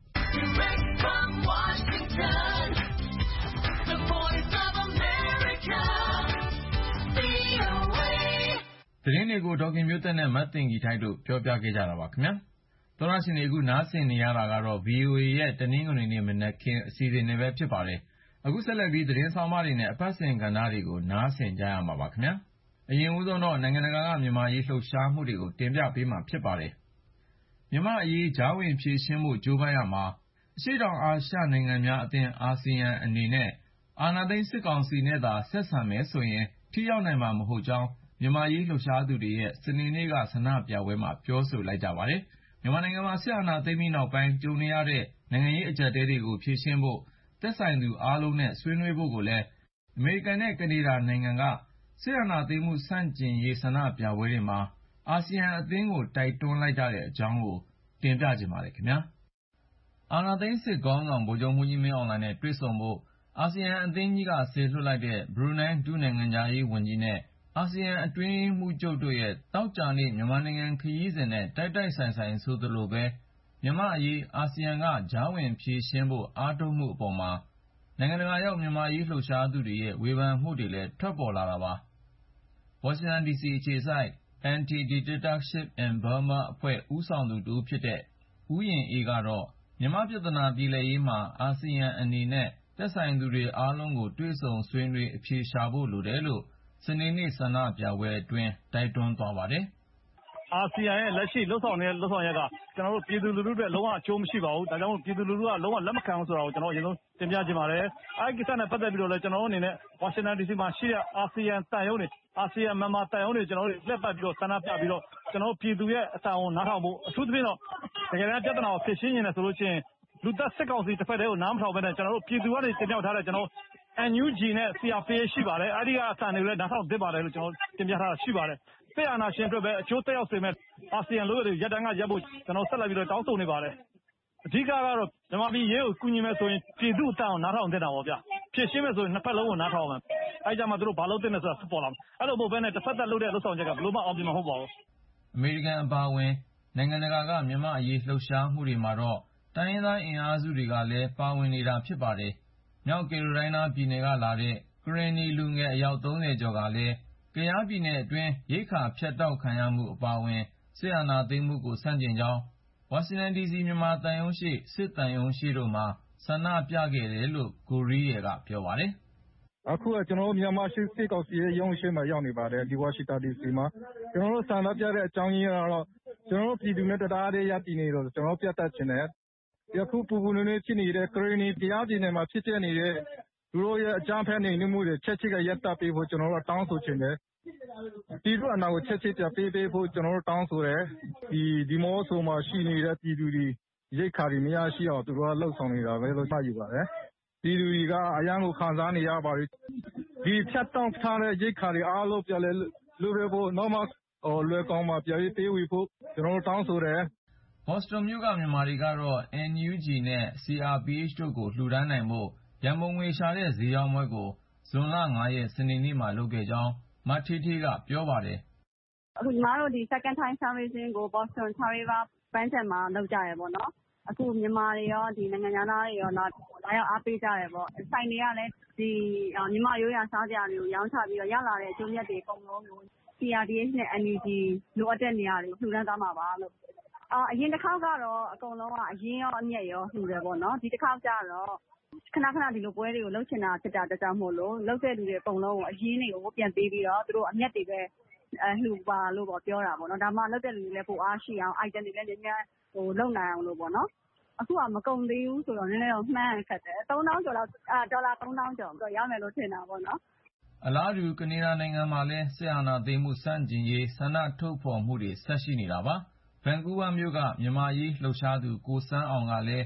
သတင်းတွေကိုဒေါခင်မျိုးသက်နဲ့မတ်တင်ကြီးထိုက်တို့ပြောပြခဲ့ကြတာပါခင်ဗျာသောရရှင်တွေအခုနားဆင်နေရတာကတော့ VOA ရဲ့တနင်္ဂနွေနေ့မနက်ခင်းအစီအစဉ်တွေပဲဖြစ်ပါတယ်အခုဆက်လက်ပြီးသတင်းဆောင်မတွေနဲ့အပတ်စဉ်ကဏ္ဍတွေကိုနားဆင်ကြရမှာပါခင်ဗျာအရင်ဦးဆုံးတော့နိုင်ငံတကာကမြန်မာရေးလှုပ်ရှားမှုတွေကိုတင်ပြပေးမှာဖြစ်ပါတယ်မြန်မာအရေးကြားဝင်ဖြေရှင်းဖို့ကြိုးပမ်းရမှာအရှေ့တောင်အာရှနိုင်ငံများအသင်းအာဆီယံအနေနဲ့အာဏာသိမ်းစစ်ကောင်စီနဲ့သာဆက်ဆံမယ်ဆိုရင်ထိရောက်နိုင်မှာမဟုတ်ကြောင်းမြန်မာရေးလှုပ်ရှားသူတွေရဲ့စနေနေ့ကဆန္ဒပြပွဲမှာပြောဆိုလိုက်ကြပါတယ်မြန်မာနိုင်ငံမှာစစ်အာဏာသိမ်းပြီးနောက်ပိုင်းကြုံနေရတဲ့နိုင်ငံရေးအကျပ်အတည်းတွေကိုဖြေရှင်းဖို့သက်ဆိုင်သူအားလုံးနဲ့ဆွေးနွေးဖို့ကိုလည်းအမေရိကန်နဲ့ကနေဒါနိုင်ငံကစစ်အာဏာသိမ်းမှုဆန့်ကျင်ရေးဆန္ဒပြပွဲတွေမှာအာဆီယံအသင်းကိုတိုက်တွန်းလိုက်ကြတဲ့အကြောင်းကိုတင်ပြချင်ပါတယ်ခင်ဗျာအာဏာသိမ်းစစ်ခေါင်းဆောင်ဗိုလ်ချုပ်မှူးကြီးမင်းအောင်လှိုင်နဲ့တွေ့ဆုံဖို့အာဆီယံအသင်းကြီးကစေလွှတ်လိုက်တဲ့ဘရူနိုင်းဒုနိုင်ငံခြားရေးဝန်ကြီးနဲ့အာဆီယံအတွင်းရေးမှူးချုပ်တို့ရဲ့သောကြာနေ့မြန်မာနိုင်ငံခရီးစဉ်နဲ့တိုက်တိုက်ဆိုင်ဆိုင်ဆိုသလိုပဲမြန်မာအရေးအာဆီယံကကြားဝင်ဖြေရှင်းဖို့အားထုတ်မှုအပေါ်မှာနိုင်ငံတကာရောက်မြန်မာရေးလှုပ်ရှားသူတွေရဲ့ဝေဖန်မှုတွေလည်းထွက်ပေါ်လာတာပါဝါရှင်တန်ဒီစီအခြေစိုက် Anti-Dictatorship in Burma အဖွဲ့ဦးဆောင်သူတဦးဖြစ်တဲ့ဦးရင်အေးကတော့မြန်မာပြဿနာပြေလည်ရေးမှာအာဆီယံအနေနဲ့သက်ဆိုင်သူတွေအားလုံးကိုတွေ့ဆုံဆွေးနွေးအဖြေရှာဖို့လိုတယ်လို့စနေနေ့ဆန္ဒပြပွဲအတွင်းတိုက်တွန်းသွားပါတယ်အာဆီယံရဲ့လက်ရှိလှုပ်ဆောင်နေတဲ့လှုပ်ဆောင်ရက်ကကျွန်တော်တို့ပြည်သူလူထုအတွက်လုံးဝအကျိုးမရှိပါဘူးဒါကြောင့်ပြည်သူလူထုကလုံးဝလက်မခံဘူးဆိုတာကိုကျွန်တော်အရင်ဆုံးတင်ပြချင်ပါတယ်အဲဒီကိစ္စနဲ့ပတ်သက်ပြီးတော့လည်းကျွန်တော်တို့အနေနဲ့ဝါရှင်တန်ဒီစီမှာရှိတဲ့အာဆီယံတန်ရုံးတွေအာဆီယံမြန်မာတန်ရုံးတွေကျွန်တော်တို့လက်ပတ်ပြီးတော့ဆန္ဒပြပြီးတော့ကျွန်တော်ပြည်သူရဲ့အသံကိုနားထောင်ဖို့အထူးသဖြင့်တော့တကယ်တမ်းပြဿနာကိုဖြေရှင်းနေတယ်ဆိုလို့ရှိရင်လူသက်စစ်ကောင်စီတစ်ဖက်တည်းကိုနားမထောင်ဘဲနဲ့ကျွန်တော်တို့ပြည်သူကနေတင်ပြထားတဲ့ကျွန်တော်NUG နဲ့ CRPH ရှိပါတယ်။အဲဒီကအစံတွေလည်းနားထောင်သင့်ပါတယ်လို့ကျွန်တော်တင်ပြထားတာရှိပါတယ်။စစ်အာဏာရှင်အတွက်ပဲအကျိုးသက်ရောက်စေမဲ့အာဆီယံလို့ရပ်တန်းကရပ်ဖို့ကျွန်တော်ဆက်လက်ပြီးတော့တောင်းဆိုနေပါတယ်။အဓိကကတော့မြန်မာပြည်ရေးကိုကူညီမယ်ဆိုရင်ပြည်သူ့အတန်းကိုနားထောင်သင့်တာပေါ့ဗျာ။ဖြည့်ရှင်းမယ်ဆိုရင်နှစ်ဖက်လုံးကိုနားထောင်အောင်မယ်။အဲဒီကြမှာသူတို့ဘာလုပ်သင့်လဲဆိုတာပေါ်လာမယ်။အဲ့လိုပို့ပဲနဲ့တစ်ဖက်သက်လုပ်တဲ့လှုပ်ဆောင်ချက်ကဘယ်လိုမှအောင်မြင်မှာမဟုတ်ပါဘူး။အမေရိကန်အပါအဝင်နိုင်ငံတကာကမြန်မာအရေးလှုပ်ရှားမှုတွေမှာတော့တိုင်းရင်းသားအင်အားစုတွေကလည်းပါဝင်နေတာဖြစ်ပါတယ်။မြောက်ကယ်ရိုလိုင်းနားပြည်နယ်ကလာတဲ့ကရင်နီလူငယ်အယောက်30ကျော်ကလည်းကယားပြည်နယ်အတွင်းရိက္ခာဖြတ်တောက်ခံရမှုအပါအဝင်စစ်အာဏာသိမ်းမှုကိုဆန့်ကျင်ကြောင်းဝါရှင်တန်ဒီစီမြန်မာသံရုံးရှိစစ်သံရုံးရှိတို့မှာဆန္ဒပြခဲ့တယ်လို့ကိုရီးရယ်ကပြောပါတယ်အခုကကျွန်တော်တို့မြန်မာစစ်ကောင်စီရဲ့ရုံးရှိမှရောက်နေပါတယ်ဒီဝါရှင်တန်ဒီစီမှာကျွန်တော်တို့ဆန္ဒပြတဲ့အကြောင်းရင်းကတော့ကျွန်တော်တို့ပြည်သူနဲ့တရားရေးရပြည်နေတော့ကျွန်တော်ပြတ်တတ်ခြင်းနဲ့အခုပူပူနွေးနွေးဖြစ်နေတဲ့ကရင်နီတရားပြည်နယ်မှာဖြစ်တဲ့နေတဲ့သူတို့ရဲ့အကြမ်းဖက်နေမှုတွေချက်ချင်းကရပ်တန့်ပေးဖို့ကျွန်တော်တို့တောင်းဆိုခြင်းတယ်ပြည်သူအနာကိုချက်ချင်းပြပေးဖို့ကျွန်တော်တို့တောင်းဆိုတယ်ဒီမောဆိုမှာရှိနေတဲ့ပြည်သူတွေရိတ်ခါတွေမရရှိအောင်သူတို့ကလှုပ်ဆောင်နေတာပဲလို့မှတ်ယူပါတယ်ပြည်သူတွေကအရန်ကိုခံစားနေရပါပြီဒီဖြတ်တောက်ထားတဲ့ရိတ်ခါတွေအားလုံးပြလဲလူတွေဖို့နောက်မှလွယ်ကောင်းမှပြပေးဝေဖို့ကျွန်တော်တို့တောင်းဆိုတယ်ဘော့စတွန်မြို့ကမြန်မာတွေကတော့ NUG နဲ့ CRPH တို့ကိုလှူဒါန်းနိုင်ဖို့ရန်ပုံငွေရှာတဲ့ဈေးရောင်းပွဲကိုဇွန်လ9ရက်စနေနေ့မှာလုပ်ခဲ့ကြောင်းမထေးထေးကပြောပါတယ်အခုညီမတို့ဒီ second time fundraising ကို Boston Tariva ပန်းချံမှာလုပ်ကြရပေါ့နော်အခုမြန်မာတွေရောဒီနိုင်ငံသားတွေရောလာရောက်အားပေးကြရပေါ့ဆိုင်တွေကလည်းဒီမြန်မာရိုးရာစားကြတွေကိုရောင်းချပြီးတော့ရလာတဲ့အကျိုးမြတ်တွေအကုန်လုံးကို CRDH နဲ့ NUG လိုအပ်တဲ့နေရာတွေလှူဒါန်းသွားမှာပါလို့အရင်တစ်ခေါက်ကတော့အကုန်လုံးကအရင်ရောအမြက်ရောလှူတယ်ပေါ့နော်ဒီတစ်ခေါက်ကျတော့ခဏခဏဒီလိုပွဲတွေကိုလှုပ်ချင်တာဖြစ်တာတကြောင်မို့လို့လှုပ်တဲ့လူတွေအကုန်လုံးကိုအရင်တွေကိုပြန်ပေးပြီးတော့သူတို့အမြက်တွေပဲလှူပါလို့ပေါ့ပြောတာပေါ့နော်ဒါမှလှုပ်တဲ့လူတွေလည်းပိုအားရှိအောင် item တွေလည်းများများလုံနိုင်အောင်လို့ပေါ့နော်အခုကမကုန်သေးဘူးဆိုတော့နည်းနည်းတော့မှန်းခက်တယ်3000ကျော်လောက်ဒေါ်လာ3000ကျော်တော့ရောက်မယ်လို့ထင်တာပေါ့နော်အလားတူကနေဒါနိုင်ငံမှာလည်းစစ်အာဏာသိမ်းမှုစန့်ကျင်ရေးဆန္ဒထုတ်ဖော်မှုတွေဆက်ရှိနေတာပါဗန်ကူးဗားမြို့ကမြန်မာရေးလှုပ်ရှားသူကိုစန်းအောင်ကလည်း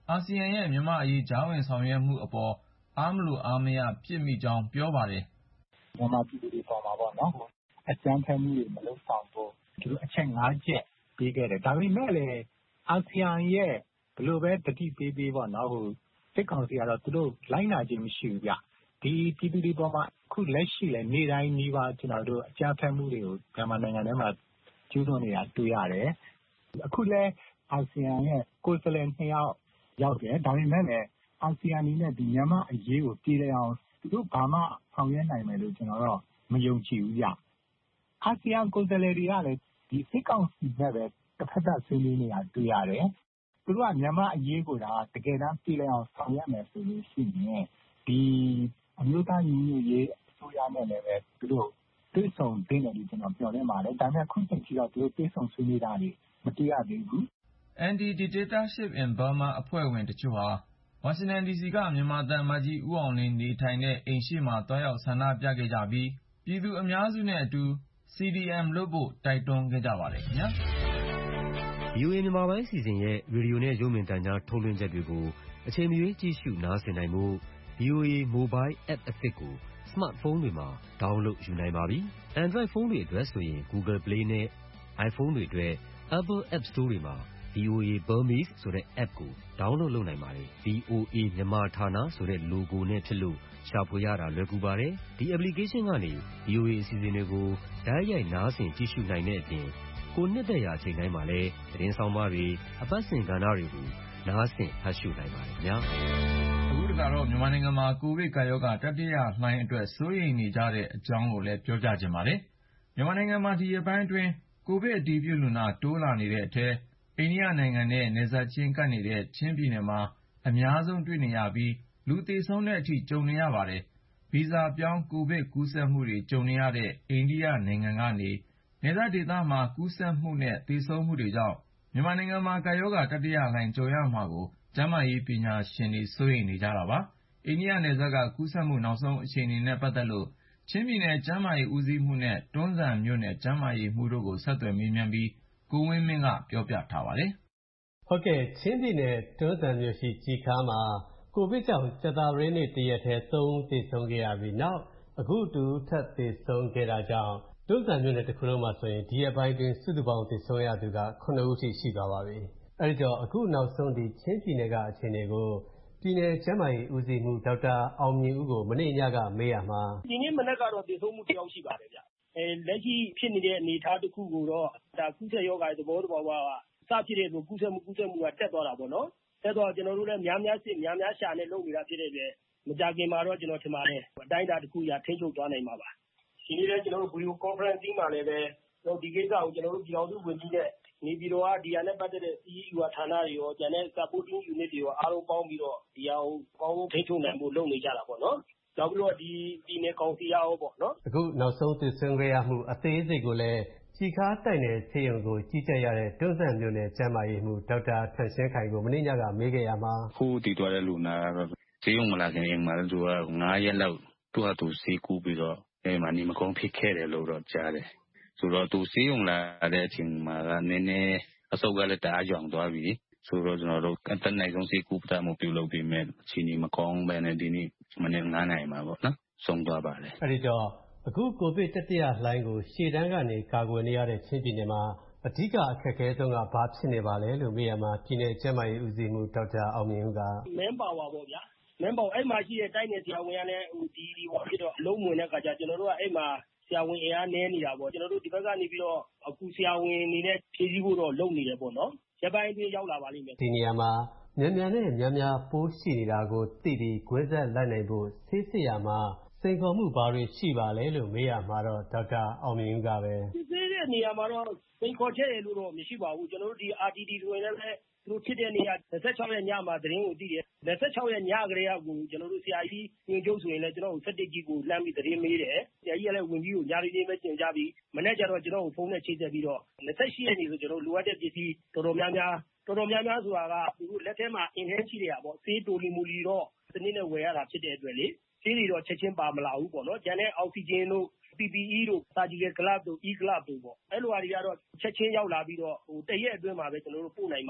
အာဆီယံရဲ့မြန်မာ့အရေးကြားဝင်ဆောင်ရွက်မှုအပေါ်အားမလိုအားမရဖြစ်မိကြောင်းပြောပါတယ်။မြန်မာပြည်သူတွေပေါ်မှာပေါ့နော်အကြမ်းဖက်မှုတွေမလုပ်ဆောင်ဖို့သူတို့အချက်5ချက်ပေးခဲ့တယ်။ဒါပေမဲ့လည်းအာဆီယံရဲ့ဘယ်လိုပဲတတိပေးပေါ့နော်စစ်ကောင်စီကတော့သူတို့လိုက်နာခြင်းမရှိဘူးဗျ။ဒီပြည်သူတွေပေါ်မှာအခုလက်ရှိလည်းနေ့တိုင်းနေ့ပါကျွန်တော်တို့အကြမ်းဖက်မှုတွေကိုမြန်မာနိုင်ငံထဲမှာကျူးလွန်နေတာတွေ့ရတယ်။အခုလည်းအာဆီယံရဲ့ကိုယ်စားလှယ်2ယောက်ရောက်တယ်။ဒါပေမဲ့လည်းအာဆီယံအနေနဲ့ဒီမြန်မာအရေးကိုပြည်ထောင်သူတို့ဘာမှဆောင်ရွက်နိုင်မယ်လို့ကျွန်တော်တော့မယုံကြည်ဘူးဗျ။အာဆီယံကိုယ်စားလှယ်တွေကလည်းဒီစစ်ကောင်စီနဲ့ပဲတစ်ဖက်သက်ဆွေးနွေးနေတာတွေ့ရတယ်။သူတို့ကမြန်မာအရေးကိုဒါတကယ်တမ်းပြည်ထောင်ဆောင်ရွက်မယ်ဆိုလို့ရှိရင်ဒီအမျိုးသားညီညွတ်ရေးအစိုးရနဲ့လည်းပဲသူတို့တွေ့ဆုံတင်တယ်လို့ကျွန်တော်ပြောနေပါတယ်။ဒါပေမဲ့ခုချိန်ထိတော့သူတို့တွေ့ဆုံဆွေးနွေးတာတွေမတွေ့ရသေးဘူး။ Anti-Dictatorship in Burma အဖွဲ့ဝင်တချို့ဟာဝါရှင်တန်ဒီစီကမြန်မာသံအမတ်ကြီးဦးအောင်လင်းနေထိုင်တဲ့အိမ်ရှေ့မှာတွားရောက်ဆန္ဒပြခဲ့ကြပြီးပြည်သူအများစုနဲ့အတူ CDM လုပ်ဖို့တိုက်တွန်းခဲ့ကြပါတယ်ခင်ဗျာ။ VOA မြန်မာပိုင်းအစီအစဉ်ရဲ့ရေဒီယိုနဲ့ရုပ်မြင်သံကြားထုတ်လွှင့်ချက်တွေကိုအချိန်မရွေးကြည့်ရှုနားဆင်နိုင်ဖို့ VOA Mobile App အသစ်ကိုစမတ်ဖုန်းတွေမှာ download ယူနိုင်ပါပြီ။ Android ဖုန်းတွေအတွက်ဆိုရင် Google Play နဲ့ iPhone တွေအတွက် Apple App Store တွေမှာ VOA Burmese ဆိုတဲ့ app ကို download လုပ်နိုင်ပါတယ်။ VOA မြန်မာဌာနဆိုတဲ့ logo နဲ့ဖြစ်လို့ရှာဖွေရတာလွယ်ကူပါတယ်။ ဒီ application ကနေ VOA အစီအစဉ်တွေကိုတိုက်ရိုက်နားဆင်ကြည့်ရှုနိုင်တဲ့အပြင်ကိုနှစ်သက်ရာအချိန်တိုင်းမှာလည်းသတင်းဆောင်မတွေအပတ်စဉ်ကဏ္ဍတွေကိုနားဆင်ဖတ်ရှုနိုင်ပါတယ်ခင်ဗျာ။အခုတခါတော့မြန်မာနိုင်ငံမှာကိုဗစ်ကပ်ရောဂါတတိယလှိုင်းအတွက်စိုးရိမ်နေကြတဲ့အကြောင်းကိုလည်းပြောပြချင်ပါတယ်။မြန်မာနိုင်ငံမှာဒီရက်ပိုင်းအတွင်းကိုဗစ်အတည်ပြုလူနာတိုးလာနေတဲ့အထဲအိန္ဒိယနိုင်ငံနဲ့နယ်စပ်ချင်းကပ်နေတဲ့ချင်းပြည်နယ်မှာအများဆုံးတွေ့နေရပြီးလူသေဆုံးတဲ့အထိကြုံနေရပါတယ်။ဗီဇပြောင်းကိုဗစ်ကူးစက်မှုတွေကြုံနေရတဲ့အိန္ဒိယနိုင်ငံကနေနယ်စပ်ဒေသမှာကူးစက်မှုနဲ့သေဆုံးမှုတွေကြောင့်မြန်မာနိုင်ငံမှာကပ်ရောဂါတတိယလှိုင်းကြုံရမှာကိုကျန်းမာရေးပညာရှင်တွေစိုးရိမ်နေကြတာပါ။အိန္ဒိယနယ်စပ်ကကူးစက်မှုနောက်ဆုံးအခြေအနေနဲ့ပတ်သက်လို့ချင်းပြည်နယ်ကျန်းမာရေးဦးစီးမှူးနဲ့တွန်းဇံမြို့နယ်ကျန်းမာရေးမှူးတို့ကိုဆက်သွယ်မေးမြန်းပြီးကိုဝင်းမင်းကပြောပြထားပါတယ်။ဟုတ်ကဲ့ချင်းပြည်နယ်တွန်းဇံမြို့ရှိကြည်ခါးမှာကိုဗစ်ကြောင့်ကြာသပတေးနေ့တရက်ထဲ3ဦးသေဆုံးခဲ့ရပြီးနောက်အခုတူထပ်သေဆုံးခဲ့တာကြောင့်တွန်းဇံမြို့နယ်တစ်ခုလုံးမှာဆိုရင်ဒီရက်ပိုင်းတွင်စုစုပေါင်းသေဆုံးရသူက9ဦးထိရှိသွားပါပြီ။အဲဒီတော့အခုနောက်ဆုံးဒီချင်းပြည်နယ်ကအခြေအနေကိုပြည်နယ်ကျန်းမာရေးဦးစီးမှူးဒေါက်တာအောင်မြင့်ဦးကိုမနေ့ညကမေးရမှာဒီနေ့မနက်ကတော့သေဆုံးမှုတစ်ယောက်ရှိပါတယ်ဗျ။လက်ရှိဖြစ်နေတဲ့အနေအထားတစ်ခုကိုတော့ဒါကူးစက်ရောဂါသဘောကစဖြစ်တဲ့ဆိုကူးစက်မှုကတက်သွားတာပေါ့နော်။တက်တော့ကျွန်တော်တို့လည်းများများစစ်များများရှာနဲ့လုပ်နေတာဖြစ်တဲ့အတွက်မကြခင်မှာတော့ကျွန်တော်ထင်ပါတယ်အတိုင်းအတာတစ်ခုရထိန်းချုပ်သွားနိုင်မှာပါ။ဒီနေ့လည်းကျွန်တော်တို့ video conferencing မှာလည်းပဲဒီကိစ္စကိုကျွန်တော်တို့ပြည်အောင်စုဝန်ကြီးနဲ့နေပြည်တော်ကဒီဟာနဲ့ပတ်သက်တဲ့ CEU ဌာနတွေရောကျန်တဲ့ supporting unit တွေရောအားလုံးပေါင်းပြီးတော့ဒီဟာကိုကောင်းကောင်းထိန်းချုပ်နိုင်ဖို့လုပ်နေကြတာပေါ့နော်။နောက်ပြီးတော့ဒီပြည်နယ်ကောင်စီရောပေါ့နော်။အခုနောက်ဆုံးသေဆုံးခဲ့ရမှုအသေးစိတ်ကိုလည်းကြည်ခါးတိုက်နယ်ဆေးရုံကိုကြီးကြပ်ရတဲ့တွန်းဇံမြို့နယ်ကျန်းမာရေးမှူးဒေါက်တာထန့်ရှင်းခိုင်ကိုမနေ့ညကမေးခဲ့ရမှာခုတည်သွားတဲ့လူနာကတော့ဆေးရုံမလာခင်အိမ်မှာသူက9ရက်လောက်သူ့ဟာသူဆေးကူးပြီးတော့အိမ်မှာနေမကောင်းဖြစ်ခဲ့တယ်လို့တော့ကြားတယ်ဆိုတော့သူဆေးရုံလာတဲ့အချိန်မှာကနည်းနည်းအဆုတ်ကလည်းတအားကြောင်သွားပြီဆိုတော့ကျွန်တော်တို့အသက်နိုင်ဆုံးဆေးကူးပတ်မှုပြုလုပ်ပြီးမဲ့အချိန်မကောင်းပဲနဲ့ဒီနေ့မနေ့9နိုင်မှာပေါ့နော်ဆုံးသွားပါတယ်အဲဒီတော့အခုကိုဗစ်တတိယလှိုင်းကိုရှေ့တန်းကနေကာကွယ်နေရတဲ့ချင်းပြည်နယ်မှာအဓိကအခက်အခဲဆုံးကဘာဖြစ်နေပါလဲလို့မေးရမှာပြည်နယ်ကျန်းမာရေးဦးစီးမှူးဒေါက်တာအောင်မြင့်ဦးက manpower ပေါ့ဗျာ manpower အဲ့မှာရှိတဲ့တိုင်းနယ်ဆရာဝန်ကလည်းဒီဖြစ်တော့အလုံးဝင်တဲ့ခါကျကျွန်တော်တို့ကအဲ့မှာဆရာဝန်အင်အားနည်းနေတာပေါ့ကျွန်တော်တို့ဒီဘက်ကနေပြီးတော့အခုဆရာဝန်အနေနဲ့ဖြည့်ဆည်းဖို့တော့လုပ်နေတယ်ပေါ့နော်ရပ်ပိုင်းအတွင်းရောက်လာပါလိမ့်မယ်ဒီနေရာမှာမြန်များပိုးရှိနေတာကိုသိပြီးခွဲဆက်လိုက်နိုင်ဖို့ဆေးစစ်ရမှာစိန်ခေါ်မှုဘာတွေရှိပါလဲလို့မေးရမှာတော့ဒေါက်တာအောင်မြင့်ဦးကပဲစစ်ဆေးတဲ့နေရာမှာတော့စိန်ခေါ်ချက်ရလို့တော့မရှိပါဘူးကျွန်တော်တို့ဒီ RTT ဆိုရင်လည်းသူတို့ဖြစ်တဲ့နေရာ26ရက်ညမှာသတင်းကိုသိတယ်26ရက်ညကလေးကကိုကျွန်တော်တို့ဆရာကြီးညွှန်ချုပ်ဆိုရင်လည်းကျွန်တော်တို့17ကြီးကိုလှမ်းပြီးသတင်းမေးတယ်ဆရာကြီးကလည်းဝင်ပြီးကိုညာရီလေးပဲကျင်ကြပြီးမနေ့ကျတော့ကျွန်တော်ကိုဖုန်းနဲ့ချိတ်ဆက်ပြီးတော့28ရက်နေ့ဆိုကျွန်တော်လိုအပ်တဲ့ပစ္စည်းတော်တော်များများဆိုတာကသူတို့လက်ထဲမှာအင်ဟင်းရှိနေတာပေါ့ဆေးတိုလီမူလီတော့စနစ်နဲ့ဝယ်ရတာဖြစ်တဲ့အတွက်လေဆေးတွေတော့ချက်ချင်းပါမလာဘူးပေါ့နော်ကျန်တဲ့အောက်ဆီဂျင်တို့ PPE တို့ surgical glove တို့ e glove တို့ပေါ့အဲ့လိုဟာတွေကတော့ချက်ချင်းရောက်လာပြီးတော့တရက်အတွင်းမှာပဲကျွန်တော်တို့ပို့နိုင်ပါတယ်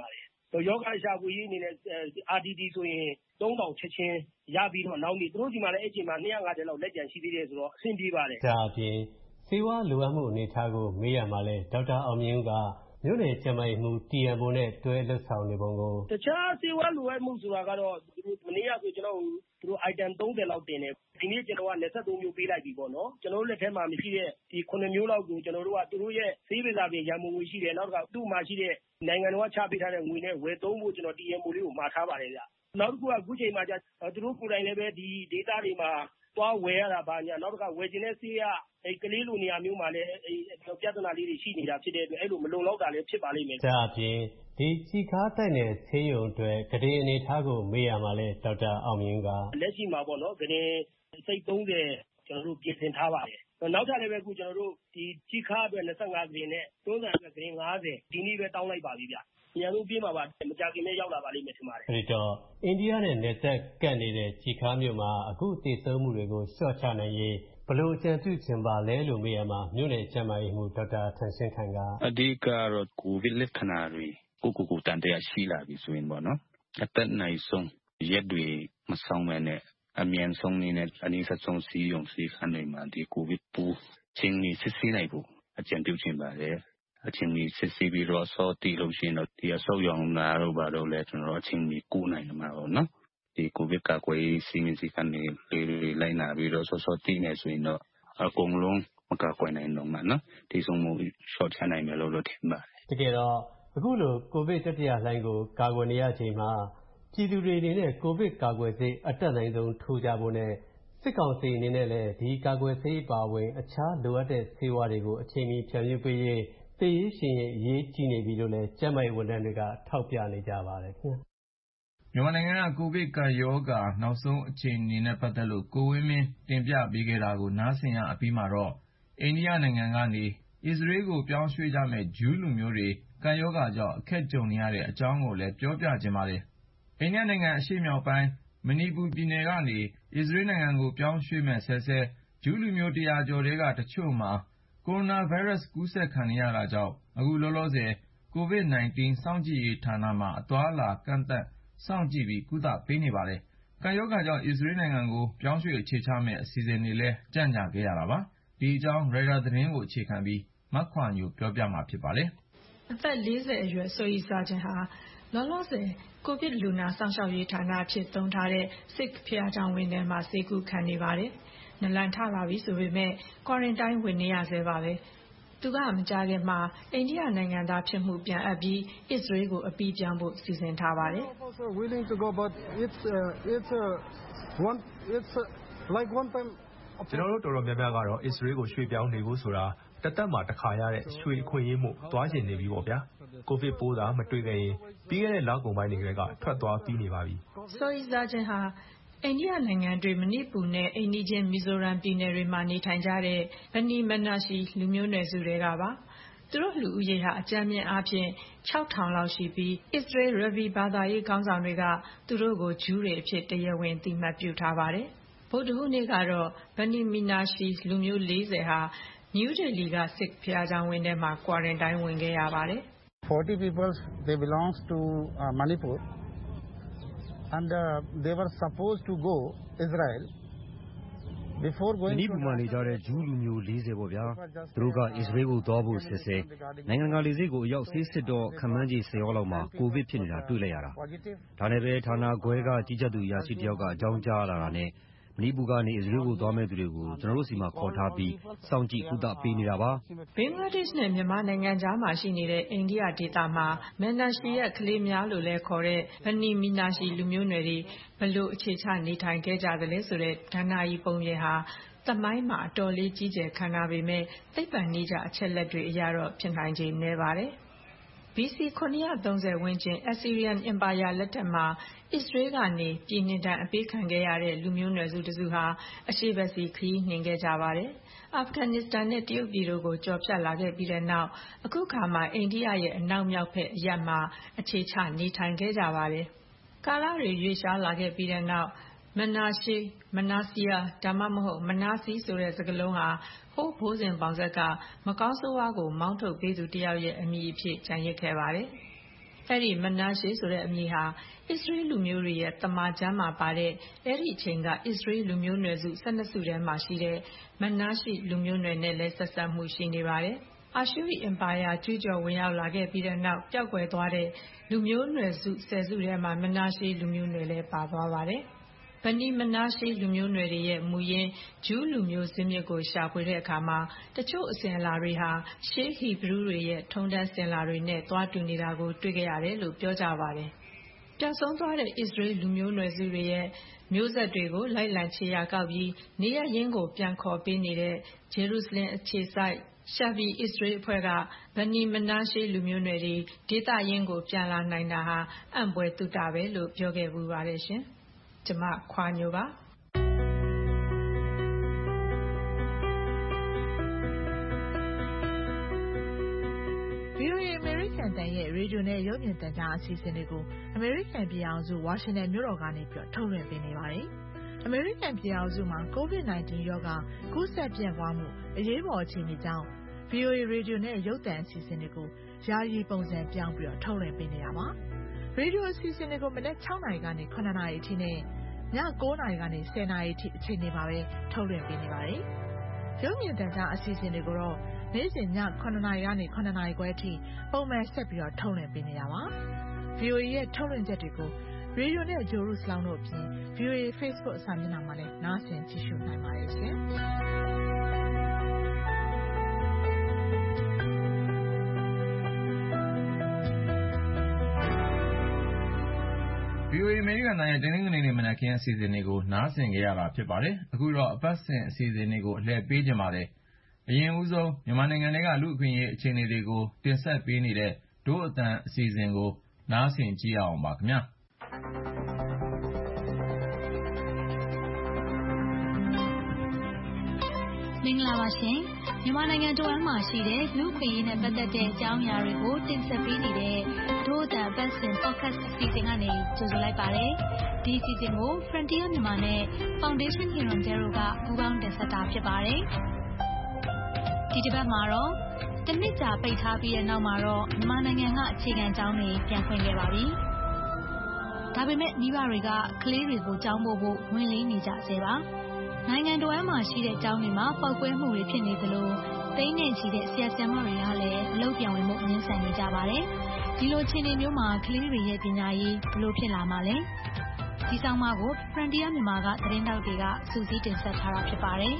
ယောဂရှာဖွေရေးအနေနဲ့ RTT ဆိုရင်3000ချက်ချင်းရပြီးတော့နောက်နေ့သူတို့ဒီမှာလည်းအဲ့ချိန်မှာ250လောက်လက်ကျန်ရှိသေးတယ်ဆိုတော့အဆင်ပြေပါတယ်ဒါအပြင်ဆေးဝါးလိုအပ်မှုအနေအထားကိုမေးရမှာလဲဒေါက်တာအောင်မြင့်ဦးကမြို့နယ်ကျန်းမာရေးမှူး TMO နဲ့တွဲလှုပ်ဆောင်နေပုံကိုတခြားဆေးဝါးလိုအပ်မှုဆိုတာကတော့သူတို့မနေ့ကဆိုကျွန်တော်သူတို့ item 30လောက်တင်တယ်ဒီနေ့ကျွန်တော်က23မျိုးပေးလိုက်ပြီပေါ့နော်ကျွန်တော်တို့လက်ထဲမှာမရှိတဲ့ဒီ9မျိုးလောက်ကိုကျွန်တော်တို့ကသူတို့ရဲ့ဆေးပစ္စည်းရန်ပုံငွေရှိတယ်နောက်တစ်ခါသူ့မှာရှိတဲ့နိုင်ငံတော်ကချပေးထားတဲ့ငွေနဲ့ဝယ်သုံးဖို့ကျွန်တော် TMO လေးကိုမှာထားပါတယ်ဗျနောက်တစ်ခုကအခုချိန်မှာသူတို့ကိုယ်တိုင်လည်းပဲဒီ data တွေမှာသွားဝယ်ရတာပါညာနောက်တစ်ခါဝယ်ခြင်းနဲ့ဆေးရကလေးလိုနေရာမျိုးမှာလည်းပြဿနာလေးတွေရှိနေတာဖြစ်တဲ့အတွက်အဲ့လိုမလုံလောက်တာလည်းဖြစ်ပါလိမ့်မယ်ဒါအပြင်ဒီကြီးကားတိုက်နယ်ဆေးရုံတွေဂရေအနေထားကိုမေးရမှာလဲဒေါက်တာအောင်မြင့်ကလက်ရှိမှာပေါ့နော်ဂရေစိတ်30ကျွန်တော်တို့ပြင်ဆင်ထားပါတယ်နောက်ထပ်လည်းပဲအခုကျွန်တော်တို့ဒီကြီးကားအတွက်25ဂရေနဲ့တွန်းဆန်အတွက်ဂရေ50ဒီနေ့ပဲတောင်းလိုက်ပါပြီဗျညလုံးပြေးမှာပါမကြခင်နဲ့ရောက်လာပါလိမ့်မယ်ထင်ပါတယ်အဲ့တော့အိန္ဒိယနဲ့နယ်စပ်ကပ်နေတဲ့ကြီးကားမြို့မှာအခုတည်ဆုံမှုတွေကိုလျှော့ချနိုင်ရေးဘလို့အကြံပြုချင်ပါလဲလို့မေးရမှာမြို့နယ်ကျန်းမာရေးမှူးဒေါက်တာထန်ရှင်းခိုင်ကအဓိကတော့ကိုဗစ်လက္ခဏာတွေကိုတန်တရားရှိလာပြီဆိုရင်ပေါ့နော်အသက်နိုင်ဆုံးရက်တွေမဆောင်မနဲ့အမြန်ဆုံးနည်းနဲ့အနည်းဆုံးစီးရုံစီးခန်းတွေမှာဒီကိုဗစ်ပိုးချင်းနေစစ်ဆေးနိုင်ဖို့အကြံပြုချင်ပါတယ်အချင်းကြီးစစ်ဆေးပြီးတော့စောတီလို့ရှိရင်တော့ဒီအဆုတ်ရောင်နာတို့ဘာလို့လဲကျွန်တော်အချင်းကြီးကိုနိုင်မှာပေါ့နော်ဒီကိုဗစ်ကာကွယ်ရေးစီမံစည်းကမ်းတွေလိုက်နာပြီးတော့စောတီနေဆိုရင်တော့အကုန်လုံးမကာကွယ်နိုင်တော့မှနော်ဒီဆုံးမှုရှော့ချနိုင်မယ်လို့ထင်ပါတယ်တကယ်တော့အခုလိုကိုဗစ်တတိယလှိုင်းကိုကာကွယ်နေရချိန်မှာပြည်သူတွေအနေနဲ့ကိုဗစ်ကာကွယ်ဆေးအတက်နိုင်ဆုံးထိုးကြဖို့နဲ့စစ်ကောင်စီအနေနဲ့လည်းဒီကာကွယ်ဆေးပါဝင်အခြားလိုအပ်တဲ့ဆေးဝါးတွေကိုအချိန်မီဖြန့်ဖြူးပေးရေးသေရေးရှင်ရေးအရေးကြီးနေပြီလို့လည်းကျန်းမာရေးဝန်ထမ်းတွေကထောက်ပြနေကြပါတယ်ခင်ဗျာမြန်မာနိုင်ငံကကိုဗစ်ကပ်ရောဂါနောက်ဆုံးအခြေအနေနဲ့ပတ်သက်လို့ကိုဝင်းမင်းတင်ပြပေးခဲ့တာကိုနားဆင်ရအပြီးမှာတော့အိန္ဒိယနိုင်ငံကနေအစ္စရေးကိုပြောင်းရွှေ့ကြမဲ့ဂျူးလူမျိုးတွေကပ်ရောဂါကြောင့်အခက်ကြုံနေရတဲ့အကြောင်းကိုလည်းပြောပြချင်ပါတယ်အိန္ဒိယနိုင်ငံအရှေ့မြောက်ပိုင်းမဏိပူပြည်နယ်ကနေအစ္စရေးနိုင်ငံကိုပြောင်းရွှေ့မဲ့ဆဲဆဲဂျူးလူမျိုး100ကျော်ထဲကတချို့မှာကိုရိုနာဗိုင်းရပ်စ်ကူးစက်ခံနေရတာကြောင့်အခုလောလောဆယ် COVID-19 စောင့်ကြည့်ရေးဌာနမှာအသွားအလာကန့်သတ်စောင့်ကြည့်ပြီးကုသပေးနေပါတယ်။ကပ်ရောဂါကြောင့်အစ္စရေးနိုင်ငံကိုပြောင်းရွှေ့အခြေချမဲ့အစီအစဉ်တွေလည်းကြန့်ကြာခဲ့ရတာပါ။ဒီအကြောင်းရိုက်တာသတင်းကိုအခြေခံပြီးမခွာညိုပြောပြမှာဖြစ်ပါတယ်။အသက်40အရွယ်ဆိုရီစာချင်းဟာလောလောဆယ်ကိုဗစ်လူနာစောင့်ရှောက်ရေးဌာနအဖြစ်သုံးထားတဲ့စစ်ဘုရားကျောင်းဝင်းထဲမှာဆေးကုခံနေပါတယ်။နလန်ထလာပြီဆိုပေမဲ့ quarantine ဝင်နေရဆဲပါပဲ။သူကမကြခင်မှာအိန္ဒိယနိုင်ငံသားဖြစ်မှုပြန်အပ်ပြီးအစ္စရေးကိုအပြီးပြောင်းဖို့စီစဉ်ထားပါတယ်။ "ကျွန်တော်တို့တော်တော်များများကတော့အစ္စရေးကိုရွှေ့ပြောင်းနေဖို့ဆိုတာတသက်မှာတစ်ခါရတဲ့ရွှေအခွင့်အရေးမို့သွားချင်နေပြီပေါ့ဗျာ။ကိုဗစ်ပိုးသာမတွေ့ခဲ့ရင်ပြီးခဲ့တဲ့လကုန်ပိုင်းတွေကထွက်သွားပြီးနေပါပြီ။ဆိုရီစာချင်းဟာအိန္ဒိယနိုင်ငံတွင်းမဏိပူနဲ့အိမ်နီးချင်းမီဇိုရမ်ပြည်နယ်တွေမှာနေထိုင်ကြတဲ့ဗနီမနာရှီလူမျိုးနွယ်စုတွေကပါသူတို့လူဦးရေဟာအကြမ်းမြင့်အားဖြင့်6000လောက်ရှိပြီးအစ္စရေးရဗီဘာသာရေးခေါင်းဆောင်တွေကသူတို့ကိုဂျူးတွေအဖြစ်တရားဝင်အသိအမှတ်ပြုထားပါတယ်။ဗုဒ္ဓဟူးနေ့ကတော့ဗနီမနာရှီလူမျိုး40ဟာနယူးဒေလီကစစ်ဘုရားကျောင်းဝင်းထဲမှာ quarantine ဝင်ခဲ့ရပါတယ်။ 40 people they belongs to Manipur and they were supposed to go Israel before going မဏိပူမှာနေကြတဲ့ဂျူးလူမျိုး40ပေါ့ဗျာသူတို့ကအစ္စရေးကိုသွားဖို့ဆဲနိုင်ငံကလေဆိပ်ကိုအရောက်ဆေးစစ်တော့ခန့်မှန်းကြီး10ရောက်လောက်မှာကိုဗစ်ဖြစ်နေတာတွေ့လိုက်ရတာဒါနဲ့ပဲဌာနခွဲကကြီးကြပ်သူအရာရှိတယောက်ကအကြောင်းကြားလာတာနဲ့မဏိပူကနေအစ္စရေးကိုသွားမဲ့သူတွေကိုကျွန်တော်တို့စီမှာခေါ်ထားပြီးစောင့်ကြည့်ကုသပေးနေတာပါဘင်္ဂလားဒေ့ရှ်နဲ့မြန်မာနိုင်ငံကြားမှာရှိနေတဲ့အိန္ဒိယဒေသမှာမန်နာရှီရဲ့ကလေးများလို့လဲခေါ်တဲ့ဗနီမီနာရှီလူမျိုးနွယ်တွေဘလို့အခြေချနေထိုင်ခဲ့ကြသလဲဆိုတဲ့ဒဏ္ဍာရီပုံရိပ်ဟာသမိုင်းမှာအတော်လေးကြီးကျယ်ခမ်းနားပေမဲ့သိပ္ပံနည်းကျအချက်လက်တွေအရတော့ဖြစ်နိုင်ခြေနည်းပါတယ်BC 930ဝန်းကျင် Assyrian Empire လက်ထက်မှာအစ္စရေးကနေပြည်နှင်ဒဏ်အပေးခံခဲ့ရတဲ့လူမျိုးနွယ်စုတစုဟာအရှေ့ဘက်စီခရီးနှင်ခဲ့ကြပါတယ်။အာဖဂန်နစ္စတန်နဲ့တရုတ်ပြည်တို့ကိုကျော်ဖြတ်လာခဲ့ပြီးတဲ့နောက်အခုခါမှာအိန္ဒိယရဲ့အနောက်မြောက်ဘက်အရပ်မှာအခြေချနေထိုင်ခဲ့ကြပါတယ်။ကာလတွေရွေ့ရှားလာခဲ့ပြီးတဲ့နောက်မနာရှေးမနာစီယာဒါမှမဟုတ်မနာစီဆိုတဲ့စကားလုံးဟာဟိုးဘိုးစဉ်ပေါင်ဆက်ကမကောင်းဆိုးဝါးကိုမောင်းထုတ်ပေးသူတယောက်ရဲ့အမည်အဖြစ်ကျန်ရစ်ခဲ့ပါတယ်။အဲ့ဒီမနာရှေဆိုတဲ့အမည်ဟာအစ္စရေးလူမျိုးတွေရဲ့တမန်ကျမ်းမှာပါတဲ့အဲ့ဒီအချိန်ကအစ္စရေးလူမျိုးနွယ်စု12စုထဲမှာရှိတဲ့မနာရှေလူမျိုးနွယ်နဲ့လည်းဆက်စပ်မှုရှိနေပါတယ်။အာရှုရိအင်ပါယာကျူးကျော်ဝင်ရောက်လာခဲ့ပြီးတဲ့နောက်ပျောက်ကွယ်သွားတဲ့လူမျိုးနွယ်စု10စုထဲမှာမနာရှေလူမျိုးနွယ်လည်းပါသွားပါတယ်။ဗနီမနာရှေလူမျိုးနွယ်တွေရဲ့မူရင်းဂျူးလူမျိုးဇင်းမြစ်ကိုရှာဖွေတဲ့အခါမှာတချို့အစဉ်အလာတွေဟာရှေးဟီဘရူးတွေရဲ့ထုံးတမ်းစင်လာတွေနဲ့တွားတူနေတာကိုတွေ့ခဲ့ရတယ်လို့ပြောကြပါတယ်။ပျောက်ဆုံးသွားတဲ့အစ္စရေးလူမျိုးနွယ်စုတွေရဲ့မျိုးဆက်တွေကိုလိုက်လံခြေရာကောက်ပြီးနေရရင်းကိုပြန်ခေါ်ပေးနေတဲ့ဂျေရုဆလင်အခြေစိုက်ရှာဗီအစ္စရေးအဖွဲ့ကဗနီမနာရှေလူမျိုးနွယ်တွေဒေသရင်းကိုပြန်လာနိုင်တာဟာအံ့ဖွယ်သုတပဲလို့ပြောခဲ့ပူပါတယ်ရှင်။ကျမခွာညိုပါ VOA အမေရိကန်တန်ရဲ့ရေဒီယိုနဲ့ရုပ်မြင်သံကြားအစီအစဉ်တွေကိုအမေရိကန်ပြည်အောင်စုဝါရှင်တန်မြို့တော်ကနေထုတ်လွှင့်ပေးနေပါတယ်။အမေရိကန်ပြည်အောင်စုမှာ COVID-19 ရောဂါကူးစက်ပြန့်ပွားမှုအရေးပေါ်အခြေအနေကြောင့် VOA ရေဒီယိုနဲ့ရုပ်သံအစီအစဉ်တွေကိုယာယီပုံစံပြောင်းပြီးထုတ်လွှင့်ပေးနေတာပါ။ရေဒီယိုအစီအစဉ်တွေကိုမနက်6နာရီကနေ9နာရီအထိနဲ့ည9နာရီကနေ10နာရီအထိအချိန်တွေမှာပဲထုတ်လွှင့်ပေးနေပါတယ်။ရုပ်မြင်သံကြားအစီအစဉ်တွေကိုတော့နေ့စဉ်ည9နာရီကနေ9နာရီခွဲအထိပုံမှန်ဆက်ပြီးထုတ်လွှင့်ပေးနေတာပါ။ VOA ရဲ့ထုတ်လွှင့်ချက်တွေကိုရေဒီယိုနဲ့ဂျိုရုစလောင်းတို့အပြင် VOA Facebook စာမျက်နှာမှာလည်းနားဆင်ကြည့်ရှုနိုင်ပါတယ်ရှင်။ VOA အမေရိကန်တန်ရဲ့တင်းနှင်းကနေမနက်ခင်းအစီအစဉ်တွေကိုနားဆင်ကြရတာဖြစ်ပါတယ်။အခုတော့အပတ်စဉ်အစီအစဉ်တွေကိုအလှည့်ပေးကြပါတယ်။အရင်ဦးဆုံးမြန်မာနိုင်ငံထဲကလူ့အခွင့်အရေးအခြေအနေတွေကိုတင်ဆက်ပေးနေတဲ့ဒို့အသံအစီအစဉ်ကိုနားဆင်ကြည့်ရအောင်ပါခင်ဗျာ။မင်္ဂလာပါရှင်မြန်မာနိုင်ငံတဝန်းမှာရှိတဲ့လူ့အခွင့်အရေးနဲ့ပတ်သက်တဲ့အကြောင်းအရာတွေကိုတင်ဆက်ပေးနေတဲ့ဒို့အသံအပတ်စဉ် podcast အစီအစဉ်ကနေကြိုဆိုလိုက်ပါတယ်ဒီအစီအစဉ်ကို Frontier မြန်မာနဲ့ Foundation Hirondero ကပူးပေါင်းတင်ဆက်တာဖြစ်ပါတယ်ဒီတစ်ပတ်မှာတော့တနှစ်ကြာပိတ်ထားပြီးတဲ့နောက်မှာတော့မြန်မာနိုင်ငံကအခြေခံကျောင်းတွေပြန်ဖွင့်ခဲ့ပါပြီဒါပေမဲ့မိဘတွေကကလေးတွေကိုကျောင်းပို့ဖို့ဝင်လေးနေကြဆဲပါနိုင်ငံတော်အမှာရှိတဲ့ကျောင်းတွေမှာပောက်ကွဲမှုတွေဖြစ်နေသလိုသိန်းနဲ့ချီတဲ့ဆရာဆရာမတွေကလည်းအလုပ်ပြောင်းဝင်မှုငင်းဆန်နေကြပါတယ်ဒီလိုအခြေအနေမျိုးမှာကလေးတွေရဲ့ပညာရေးဘယ်လိုဖြစ်လာမှာလဲဒီဆောင်မကို Frontier မြန်မာကသတင်းတောက်တွေကစူးစီးတင်ဆက်ထားတာဖြစ်ပါတယ်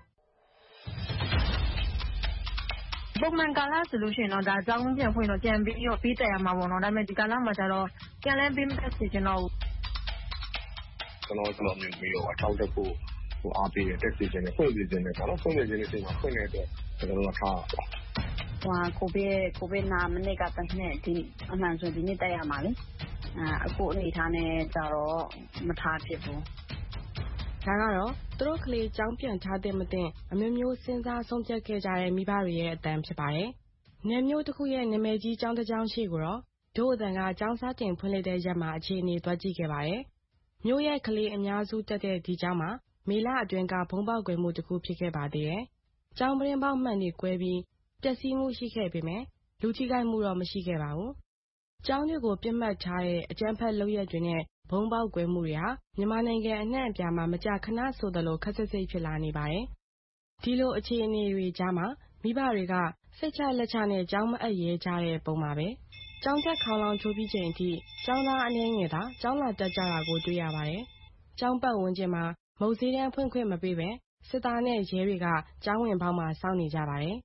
ပုံမှန်ကာလဆိုလို့ရှိရင်တော့ဒါအကြောင်းပြန်ဖွင့်တော့ပြန်ပြီးတော့ပေးတက်ရမှာပေါ့နော်ဒါပေမဲ့ဒီကာလမှာကျတော့ပြန်လဲပေးမတက်စီချင်တော့ဘူးကျွန်တော်မျိုးရောအထောက်တက်ဖို့အားပေးတဲ့တက်စီချင်တဲ့ဖွင့်စီချင်တဲ့ပေါ့နော်ဖွင့်နေခြင်းအချိန်မှာဖွင့်နေတဲ့ကျွန်တော်တို့ထားပါကိုဗစ်နာမနစ်ကတစ်နှစ်ဒီအမှန်ဆိုဒီနေ့တက်ရမှာလေအခုအနေထားနဲ့ကျတော့မထားဖြစ်ဘူးဒါကတော့သူတို့ကလေးကျောင်းပြန်ထားတဲ့မတင်အမျိုးမျိုးစဉ်းစားဆုံးဖြတ်ခဲ့ကြတဲ့မိဘတွေရဲ့အတန်ဖြစ်ပါတယ်။နယ်မျိုးတစ်ခုရဲ့နာမည်ကြီးကျောင်းတစ်ကျောင်းရှိကိုတော့ဒို့အတန်ကကျောင်းစားတင်ဖွင့်လိုက်တဲ့ရက်မှာအခြေအနေသွားကြည့်ခဲ့ပါတယ်။မြို့ရဲ့ကလေးအများစုတက်တဲ့ဒီကျောင်းမှာမေလအတွင်းကဘုံပေါက်ကွယ်မှုတစ်ခုဖြစ်ခဲ့ပါသေးတယ်။ကျောင်းပရင်းပေါက်မှန်တွေကွဲပြီးပျက်စီးမှုရှိခဲ့ပေမဲ့လူထိခိုက်မှုတော့မရှိခဲ့ပါဘူး။ကျောင်းတွေကိုပြစ်မှတ်ထားတဲ့အကြမ်းဖက်လုပ်ရက်တွေနဲ့ဘုံပေါက်ကွဲမှုတွေဟာမြန်မာနိုင်ငံအနှံ့အပြားမှာမကြာခဏဆိုသလိုခက်ဆစ်ဆစ်ဖြစ်လာနေပါတယ်။ဒီလိုအခြေအနေတွေကြားမှာမိဘတွေကစိတ်ချလက်ချနဲ့ကျောင်းမအပ်ရဲကြတဲ့ပုံပါပဲ။ကျောင်းတက်ခေါင်းလောင်ချိုးပြီးချိန်အထိကျောင်းသားအနည်းငယ်သာကျောင်းလာတက်ကြတာကိုတွေ့ရပါတယ်။ကျောင်းပတ်ဝန်းကျင်မှာမုတ်ဆေးတန်းဖွင့်ခွင့်မပေးပဲစစ်သားနဲ့ရဲတွေကကျောင်းဝင်ပေါက်မှာစောင့်နေကြပါတယ်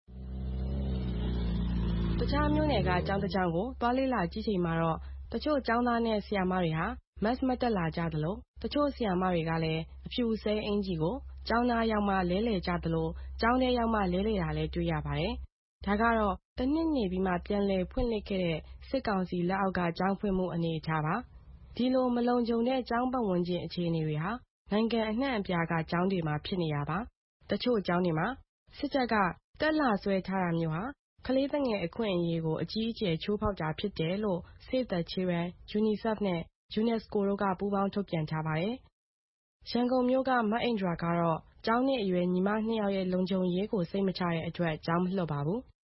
။တခြားမြို့နယ်ကကျောင်းတစ်ကျောင်းကိုသွားလေ့လာကြည့်ချိန်မှာတော့တချို့ကျောင်းသားနဲ့ဆရာမတွေဟာမတ်မတက်လာကြသလိုတချို့ဆရာမတွေကလည်းအဖြူစဲအင်ကြီးကိုကျောင်းသားရောက်မှလဲလှယ်ကြသလိုကျောင်းထဲရောက်မှလဲလှယ်တာလည်းတွေ့ရပါတယ်။ဒါကတော့တနှစ်နေပြီးမှပြန်လည်ဖွင့်လှစ်ခဲ့တဲ့စစ်ကောင်စီလက်အောက်ကကျောင်းဖွင့်မှုအနေအထားပါ။ဒီလိုမလုံခြုံတဲ့ကျောင်းပတ်ဝန်းကျင်အခြေအနေတွေဟာနိုင်ငံအနှံ့အပြားကကျောင်းတွေမှာဖြစ်နေရပါ။တချို့ကျောင်းတွေမှာစစ်တပ်ကတက်လာဆွဲထားတာမျိုးဟာကလေးသငယ်အခွင့်အရေးကိုအကြီးအကျယ်ချိုးဖောက်တာဖြစ်တယ်လို့ Save the Children, UNICEF နဲ့ UNESCO တို့ကပူးပေါင်းထုတ်ပြန်ထားပါတယ်။ရန်ကုန်မြို့ကမအိန္ဒြာကတော့ကျောင်းနှစ်အရွယ်ညီမ2ယောက်ရဲ့လုံခြုံရေးကိုစိတ်မချတဲ့အတွက်ကျောင်းမလွှတ်ပါဘူး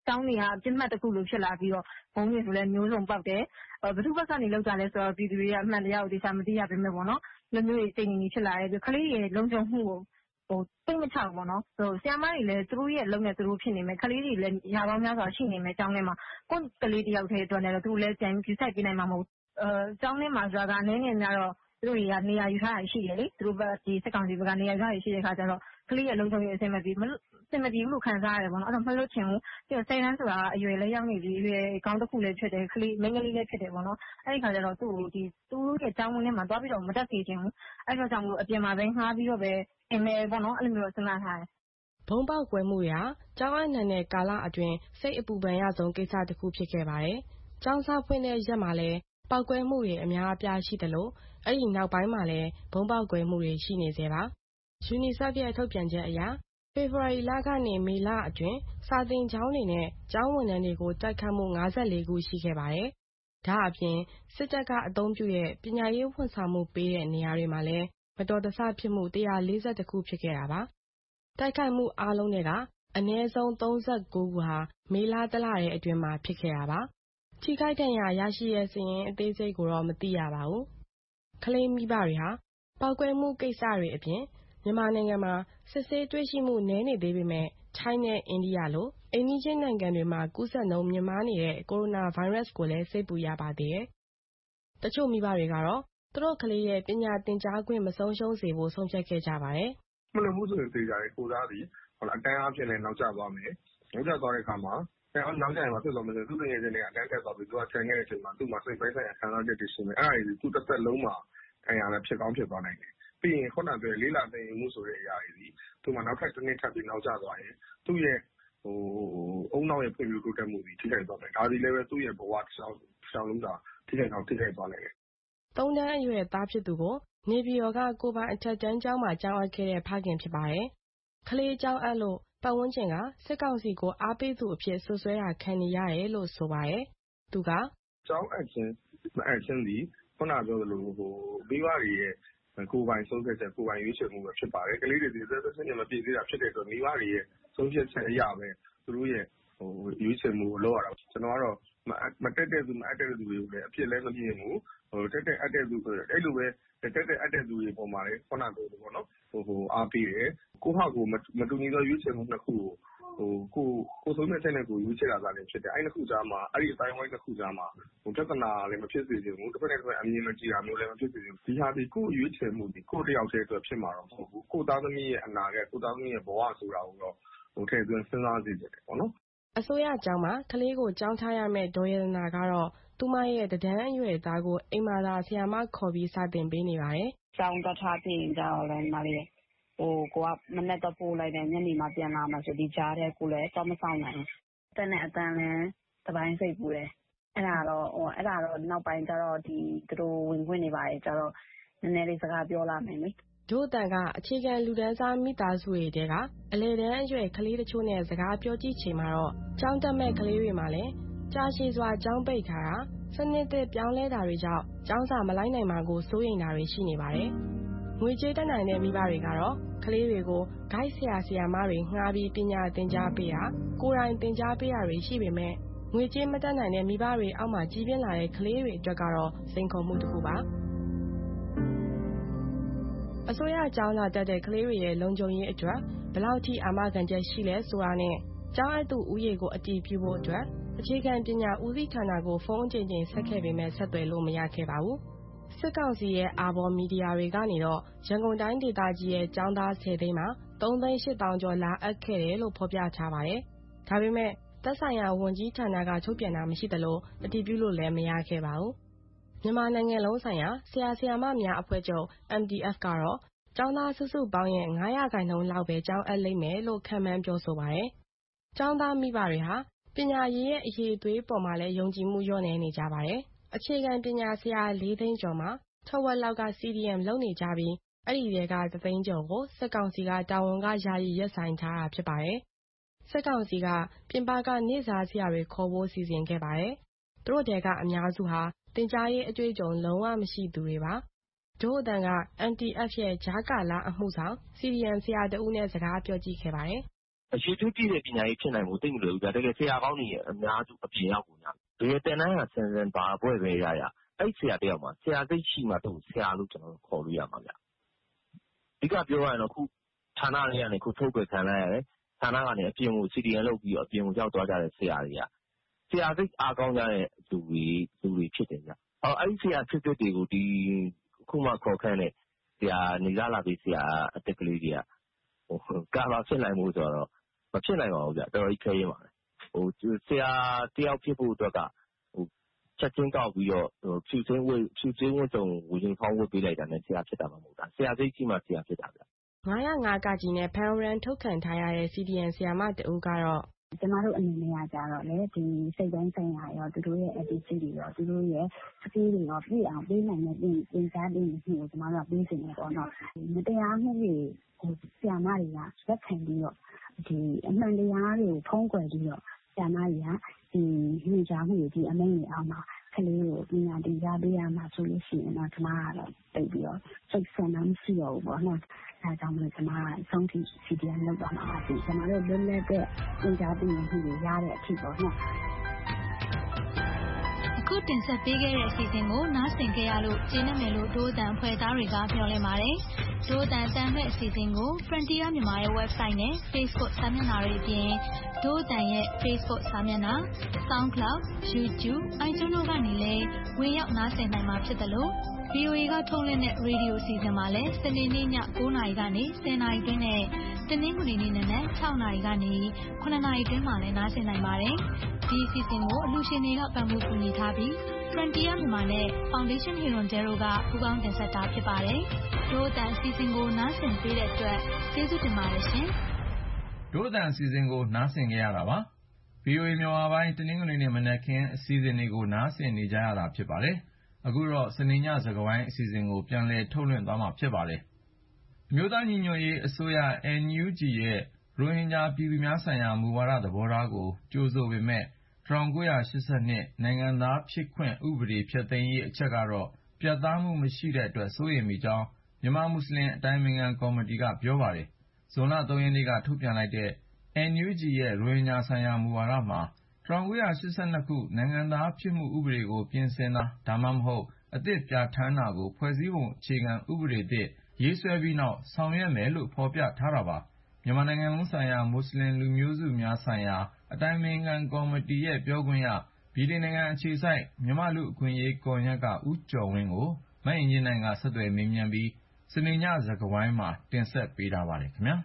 ကျောင်းတွေကပြစ်မှတ်တစ်ခုလိုဖြစ်လာပြီးတော့ဘုံတွေဆိုလည်းမျိုးစုံပေါက်တယ်ဘယ်သူဘက်ကနေလောက်ကြလဲဆိုတော့ပြည်သူတွေကအမှန်တရားကိုသိချာမသိရပေမဲ့ပေါ့နော်လူမျိုးတွေစိတ်ငြိမ်နေဖြစ်လာတယ်ပြီးကလေးတွေလုံခြုံမှုကိုသိမချဘူးပေါ့နော်ဆရာမတွေလည်းသူတို့ရဲ့လုံနဲ့သူတို့ဖြစ်နေမယ်ကလေးတွေလည်းရာပေါင်းများစွာရှိနေမယ်ကျောင်းထဲမှာကိုယ်ကလေးတယောက်တည်းအတွက်လည်းသူတို့လည်းပြန်ပြီးစိုက်ပေးနိုင်မှာမဟုတ်ကျောင်းထဲမှာဆိုတာကအနေနဲ့များတော့သူတို့တွေကနေရာယူထားတာရှိတယ်လေသူတို့ဘက်ဒီစစ်ကောင်စီဘက်ကနေရာယူထားတာရှိတဲ့ခါကျတော့ကလေးရဲ့လုံခြုံရေးအဆင်မပြေဘူးလို့ခံစားရတယ်ပေါ့နော်အဲ့တော့မလွတ်ချင်ဘူးပြီးတော့10 တန်းဆိုတာအရွယ်လည်းရောက်နေပြီအရွယ်ကောင်းတစ်ခုလည်းဖြစ်တယ်ကလေးမိန်းကလေးလည်းဖြစ်တယ်ပေါ့နော်အဲ့ဒီခါကျတော့သူ့ကိုသူတို့ရဲ့ကျောင်းဝင်ထဲမှာတွားပြီးတော့မတက်စေချင်ဘူးအဲ့တော့ကြောင့်မို့အပြင်မှာပဲငှားပြီးတော့ပဲအင်မယ်ပေါ့နော်အဲ့လိုမျိုးစဉ်းစားထားတယ်ဘုံပေါက်ကွဲမှုရာကျောင်းအနှံတဲ့ကာလအတွင်းစိတ်အပူပန်ရဆုံးကိစ္စတစ်ခုဖြစ်ခဲ့ပါတယ်ကျောင်းစားဖွင့်တဲ့ရက်မှာလည်းပေါက်ကွဲမှုတွေအများအပြားရှိတယ်လို့အဲ့ဒီနောက်ပိုင်းမှာလည်းဘုံပေါက်ကွဲမှုတွေရှိနေသေးပါ UNICEF ရဲ့ထုတ်ပြန်ချက်အရဖေဖော်ဝါရီလကနေမေလအတွင်းစာသင်ကျောင်းတွေနဲ့ကျောင်းဝန်ထမ်းတွေကိုတိုက်ခတ်မှု54ခုရှိခဲ့ပါတယ်။ဒါအပြင်စစ်တပ်ကအသုံးပြုတဲ့ပညာရေးဝန်ဆောင်မှုပေးတဲ့နေရာတွေမှာလည်းမတော်တဆဖြစ်မှု142ခုဖြစ်ခဲ့တာပါ။တိုက်ခိုက်မှုအားလုံးတွေကအနည်းဆုံး39ခုဟာမေလတလရဲ့အတွင်းမှာဖြစ်ခဲ့တာပါ။ထိခိုက်ဒဏ်ရာရရှိတဲ့စာရင်းအသေးစိတ်ကိုတော့မသိရပါဘူး။ကလေးမိဘတွေဟာပေါက်ကွဲမှုကိစ္စတွေအပြင်မြန်မာနိုင်ငံမှာစစ်ဆေးတွေ့ရှိမှုနည်းနေသေးပေမဲ့ထိုင်းနဲ့အိန္ဒိယလိုအိမ်နီးချင်းနိုင်ငံတွေမှာကူးစက်နှုန်းမြင့်မားနေတဲ့ကိုရိုနာဗိုင်းရပ်စ်ကိုလည်းစိတ်ပူရပါသေးတယ်။တချို့မိဘတွေကတော့သူတို့ကလေးရဲ့ပညာသင်ကြားခွင့်မဆုံးရှုံးစေဖို့ဆုံးဖြတ်ခဲ့ကြပါတယ်။မလွန်ဘူးဆိုရင်သိကြတယ်ကိုသားသည်အတန်းအားဖြင့်လည်းနောက်ကျသွားမယ်။နောက်ကျသွားတဲ့အခါမှာနောက်ကျရင်ဖြစ်သွားမယ်ဆိုသူ့တကယ်ချင်းတွေအတန်းတက်သွားပြီးသူကခြံခဲ့တဲ့အချိန်မှာသူ့မှာစိတ်ပိုင်းဆိုင်ရာခံစားချက်တွေရှိမယ်။အဲ့ဒါကြီးသူတစ်သက်လုံးမှာခံရတာဖြစ်ကောင်းဖြစ်သွားနိုင်တယ်။ပြီးရင်ခုနကလေးလာသိရင်မှုဆိုတဲ့အရာတွေသူမှနောက်ထပ်တစ်နှစ်ထပ်ပြီးနောက်ကျသွားရင်သူ့ရဲ့အုံနောက်ရဲ့ဖွံ့ဖြိုးတိုးတက်မှုတွေထိခိုက်သွားမယ်ဒါဒီလည်းပဲသူ့ရဲ့ဘဝတစ်လျှောက်လုံးသာထိခိုက်သွားနိုင်တယ် 3 တန်းအရွယ်သားဖြစ်သူကိုနေပြည်တော်ကကိုပိုင်အထက်တန်းကျောင်းမှာကျောင်းအပ်ခဲ့တဲ့ဖခင်ဖြစ်ပါတယ်ကလေးကျောင်းအပ်လို့ပတ်ဝန်းကျင်ကစစ်ကောင်စီကိုအားပေးသူအဖြစ်ဆွဆွဲတာခံနေရတယ်လို့ဆိုပါတယ်သူကကျောင်းအပ်ခြင်းမအပ်ခြင်းဒီခုနပြောသလိုမိဘတွေရဲ့ကိုယ်ပိုင်ဆုံးဖြတ်ချက်ကိုယ်ပိုင်ရွေးချယ်မှုပဲဖြစ်ပါတယ်ကလေးတွေဒီသက်သက်နဲ့မပြည့်သေးတာဖြစ်တဲ့အတွက်မိဘတွေရဲ့ဆုံးဖြတ်ချက်အရာပဲသူတို့ရဲ့ရွေးချယ်မှုကိုလုပ်ရတာကျွန်တော်ကတော့မတက်တဲ့သူမအပ်တဲ့သူတွေကိုလည်းအဖြစ်လည်းမပြည့်ဘူးတက်တဲ့အပ်တဲ့သူဆိုတော့အဲ့လိုပဲတက်တဲ့အပ်တဲ့သူတွေပုံမှာလေခုနကပြောလို့ပေါ့နော်အားပေးတယ်ကိုဟာကိုမတူညီသောရွေးချယ်မှုနှစ်ခုကိုဆုံးဖြတ်ချက်နဲ့ကိုရွေးချယ်တာလည်းဖြစ်တယ်အဲ့နှစ်ခုကြားမှာအဲ့ဒီအတိုင်းဝိုင်းနှစ်ခုကြားမှာပြဿနာလည်းမဖြစ်စေချင်ဘူးတစ်ဖက်နဲ့တစ်ဖက်အမြင်မကြည်တာမျိုးလည်းမဖြစ်စေချင်ဘူးဒီဟာဒီကိုရွေးချယ်မှုဒီကိုတယောက်တည်းအတွက်ဖြစ်မှာတော့မဟုတ်ဘူးကိုသားသမီးရဲ့အနာဂတ်ကိုသားသမီးရဲ့ဘဝဆိုတာကိုတော့ထည့်သွင်းစဉ်းစားစေချင်တယ်ပေါ့နော်အစိုးရကျောင်းမှာကလေးကိုကျောင်းထားရမယ့်ဒေါ်ရတနာကတော့သူမရဲ့တဒန်းအရွယ်သားကိုအိမ်မှာသာဆရာမခေါ်ပြီးစတင်ပေးနေပါတယ်။ကျောင်းတက်ထားပြီးရင်ကြောက်လည်းမလေးကိုကမနေ့တော့ပို့လိုက်တယ်ညနေမှပြန်လာမှဆိုဒီကြားတဲ့ကိုလည်းတောင်းမဆောင်နိုင်ဘူး။တက်နဲ့အတန်းလည်းတပိုင်းစိတ်ပူတယ်။အဲ့ဒါတော့နောက်ပိုင်းကျတော့ဒီသူတို့ဝင်ခွင့်နေပါတယ်ကျတော့နည်းနည်းလေးစကားပြောလာမယ်လေ။တို့တန်ကအခြေခံလူတန်းစားမိသားစုတွေတဲကအလေတန်းအရွယ်ကလေးတချို့နဲ့စကားပြောကြည့်ချိန်မှာတော့ကျောင်းတက်မဲ့ကလေးတွေမှာလည်းကြာရှည်စွာကျောင်းပိတ်ထားတာစနစ်သစ်ပြောင်းလဲတာတွေကြောင့်ကျောင်းစာမလိုက်နိုင်မှာကိုစိုးရိမ်တာတွေရှိနေပါတယ်။ငွေကြေးတက်နိုင်တဲ့မိဘတွေကတော့ကလေးတွေကိုဂိုက်ဆရာမတွေငှားပြီးပညာသင်ကြားပေးတာကိုယ်တိုင်သင်ကြားပေးတာတွေရှိပေမဲ့ငွေကြေးမတက်နိုင်တဲ့မိဘတွေအောက်မှာကြီးပြင်းလာတဲ့ကလေးတွေအတွက်ကတော့စိန်ခေါ်မှုတစ်ခုပါအစိုးရကျောင်းသာတက်တဲ့ကလေးတွေရဲ့လုံခြုံရေးအတွက်ဘယ်လောက်ထိအာမခံချက်ရှိလဲဆိုတာနဲ့ကျောင်းအပ်သူဦးရေကိုအတည်ပြုဖို့အတွက်အခြေခံပညာဦးစီးဌာနကိုဖုန်းအကြိမ်ကြိမ်ဆက်ခဲ့ပေမဲ့ဆက်သွယ်လို့မရခဲ့ပါဘူး။စစ်ကောင်စီရဲ့အာဘော်မီဒီယာတွေကနေတော့ရန်ကုန်တိုင်းဒေသကြီးရဲ့ကျောင်းသား10သိန်းမှာ3,800,000 ကျော်လာအပ်ခဲ့တယ်လို့ဖော်ပြထားပါတယ်။ဒါပေမဲ့သက်ဆိုင်ရာဝန်ကြီးဌာနကထုတ်ပြန်တာမရှိသလိုအတည်ပြုလို့လည်းမရခဲ့ပါဘူး။မြန်မာနိုင်ငံလုံးဆိုင်ရာဆရာဆရာမများအဖွဲ့ချုပ် MDF ကတော့ကျောင်းသားစုစုပေါင်းရဲ့9%လောက်ပဲကျောင်းအပ်လိမ့်မယ်လို့ခန့်မှန်းပြောဆိုပါတယ်။ကျောင်းသားမိဘတွေဟာပညာရေးရဲ့အရေးအသွေးပေါ်မှာလည်းယုံကြည်မှုလျော့နည်းနေကြပါတယ်။အခြေခံပညာဆရာ4 သိန်းကျော်မှာထက်ဝက်လောက်က CDM လုပ်နေကြပြီးအဲ့ဒီတွေက1 သိန်းကျော်ကိုစစ်ကောင်စီကတာဝန်ကယာယီရပ်ဆိုင်ထားတာဖြစ်ပါတယ်။စစ်ကောင်စီကပြင်ပကနေ့စားဆရာတွေခေါ်ဖို့စီစဉ်ခဲ့ပါတယ်။သူတို့တွေကအများစုဟာသင်ကြားရေးအတွေ့အကြုံလုံးဝမရှိသူတွေပါ။ဒို့အတန်က MTF ရဲ့ဂျာကာလာအမှုဆောင် CDM ဆရာတဦးနဲ့စကားပြောကြည့်ခဲ့ပါတယ်အရေးကြီးတဲ့ပညာရေးဖြစ်နိုင်မှုသိမလို့ဗျာတကယ်ဆရာကောင်းတွေအများစုအပြင်ရောက်ကုန်ကြတယ်ဒီတင်တန်းကစင်ဘာဘွဲ့ပဲရအဲ့ဆရာတယောက်မှာဆရာသိရှိမှတော့ဆရာလို့ကျွန်တော်ခေါ်လို့ရမှာဗျအဓိကပြောရရင်တော့ခုဌာနလေးကနေခုထုတ်ပြခံလိုက်ရတယ်ဌာနကနေအပြင်ကို CDN လုပ်ပြီးအပြင်ကိုရောက်သွားကြတဲ့ဆရာတွေကဆရာသိအားကောင်းကြတဲ့လူတွေဖြစ်တယ်ဗျအဲ့ဒီဆရာဖြစ်တွေကိုဒီခုမှခေါ်ခန့်တဲ့ဆရာနေလာပြီးဆရာအတက်ကလေးတွေကကာလာဖြစ်နိုင်မှုဆိုတော့မဖြစ်နိုင်ပါဘူးဗျတော်တော်ကြီးခဲရင်ပါတယ်ဆရာတယောက်ဖြစ်ဖို့အတွက်ကချက်ချင်းကောက်ပြီးတော့ဖြူစင်းဝတ်စုံဝရင်ဖောင်းဝတ်ပေးလိုက်တာနဲ့ဆရာဖြစ်တာမှမဟုတ်တာဆရာသိရှိမှဆရာဖြစ်တာဗျ 905 ကကြီးနဲ့ဖန်ရန်ထုတ်ခံထားရတဲ့ CDN ဆရာမတဦးကတော့ကျမတို့အနေနဲ့ကြတော့လေဒီစိတ်တိုင်းဆိုင်ရာရောသူတို့ရဲ့ attitude တွေရောသူတို့ရဲ့ skill တွေရောပြည့်အောင်ပေးနိုင်တဲ့သင်ကြားပေးမှုကိုကျမတို့ပေးနေပေါ့နော်မတရားမှုတွေကိုဆရာမတွေကလက်ခံပြီးတော့ဒီအမှန်တရားတွေကိုဖုံးကွယ်ပြီးတော့ဆရာမတွေကဒီညွှန်ကြားမှုတွေဒီအမိန့်တွေအောက်မှာကလေးကိုပညာသင်ကြားပေးရမှာဆိုလို့ရှိရင်တော့ကျမကတော့သိပြီးတော့စိတ်ဆန္ဒမရှိတော့ဘူးပေါ့နော်အဲကြောင့်မလို့ကျမကအဆုံးထိ CDN လုပ်သွားမှာပါဒီကျမတို့လွတ်လပ်တဲ့သင်ကြားပေးမှုတွေရတဲ့အဖြစ်ပေါ့နော်အခုတင်ဆက်ပေးခဲ့တဲ့အစီအစဉ်ကိုနားဆင်ကြရလို့ကျေနပ်မယ်လို့ဒိုးအတန်ဖွဲ့သားတွေကပြောလင်းပါတယ်။ဒိုးအတန်တန်မဲ့အစီအစဉ်ကို Frontier မြန်မာရဲ့ website နဲ့ Facebook စာမျက်နှာတွေအပြင်ဒိုးအတန်ရဲ့ Facebook စာမျက်နှာ SoundCloud, YouTube, iTunes တို့ကနေလည်းဝင်ရောက်နားဆင်နိုင်မှာဖြစ်တယ်လို့VOA ကထုတ်လွှင့်တဲ့ရေဒီယိုအစီအစဉ်မှာလည်းစနေနေ့ည9:00 နာရီကနေ10:00 နာရီတွင်းနဲ့တနင်္ဂနွေနေ့နနက်6:00 နာရီကနေ9:00 နာရီတွင်းမှာလည်းနားဆင်နိုင်ပါတယ်။ဒီအစီအစဉ်ကိုအလှူရှင်တွေကပံ့ပိုးကူညီထားပြီး Frontier မြန်မာနဲ့ Foundation Hirondelle တို့ကပူးပေါင်းတင်ဆက်တာဖြစ်ပါတယ်။ဒိုးအတန်အစီအစဉ်ကိုနားဆင်ပေးတဲ့အတွက်ကျေးဇူးတင်ပါတယ်ရှင်။ဒိုးအတန်အစီအစဉ်ကိုနားဆင်ကြရတာပါ။ VOA မြန်မာပိုင်းတနင်္ဂနွေနေ့မနက်ခင်းအစီအစဉ်တွေကိုနားဆင်နေကြရတာဖြစ်ပါတယ်။အခုတော့စနေညစကားဝိုင်းအစီအစဉ်ကိုပြန်လည်ထုတ်လွှင့်သွားမှာဖြစ်ပါတယ်။အမျိုးသားညီညွတ်ရေးအစိုးရ NUG ရဲ့ရိုဟင်ဂျာပြည်သူများဆိုင်ရာမူဝါဒသဘောထားကိုကြိုဆိုပေမဲ့1982နိုင်ငံသားဖြစ်ခွင့်ဥပဒေဖျက်သိမ်းရေးအချက်ကတော့ပြတ်သားမှုမရှိတဲ့အတွက်စိုးရိမ်မိကြောင်းမြန်မာမွတ်စလင်အတိုင်းအမြံကော်မတီကပြောပါတယ်။ဇွန်လ 3 ရက်နေ့ကထုတ်ပြန်လိုက်တဲ့ NUG ရဲ့ရိုဟင်ဂျာဆိုင်ရာမူဝါဒမှာ1982ခုနိုင်ငံသားဖြစ်မှုဥပဒေကိုပြင်ဆင်တာဒါမှမဟုတ်အသစ်ပြဋ္ဌာန်းတာကိုဖွဲ့စည်းပုံအခြေခံဥပဒေသစ်ရေးဆွဲပြီးနောက်ဆောင်ရွက်မယ်လို့ဖော်ပြထားတာပါ။မြန်မာနိုင်ငံလုံးဆိုင်ရာမွတ်စလင်လူမျိုးစုများဆိုင်ရာအတိုင်ပင်ခံကော်မတီရဲ့ပြောခွင့်ရဗြိတိန်နိုင်ငံအခြေစိုက်မြန်မာလူ့အခွင့်အရေးကွန်ရက်ကဦးကျော်ဝင်းကိုမအင်ကြင်းနိုင်ကဆက်သွယ်မေးမြန်းပြီးစနေညစကားဝိုင်းမှာတင်ဆက်ပေးထားပါတယ်ခင်ဗျာ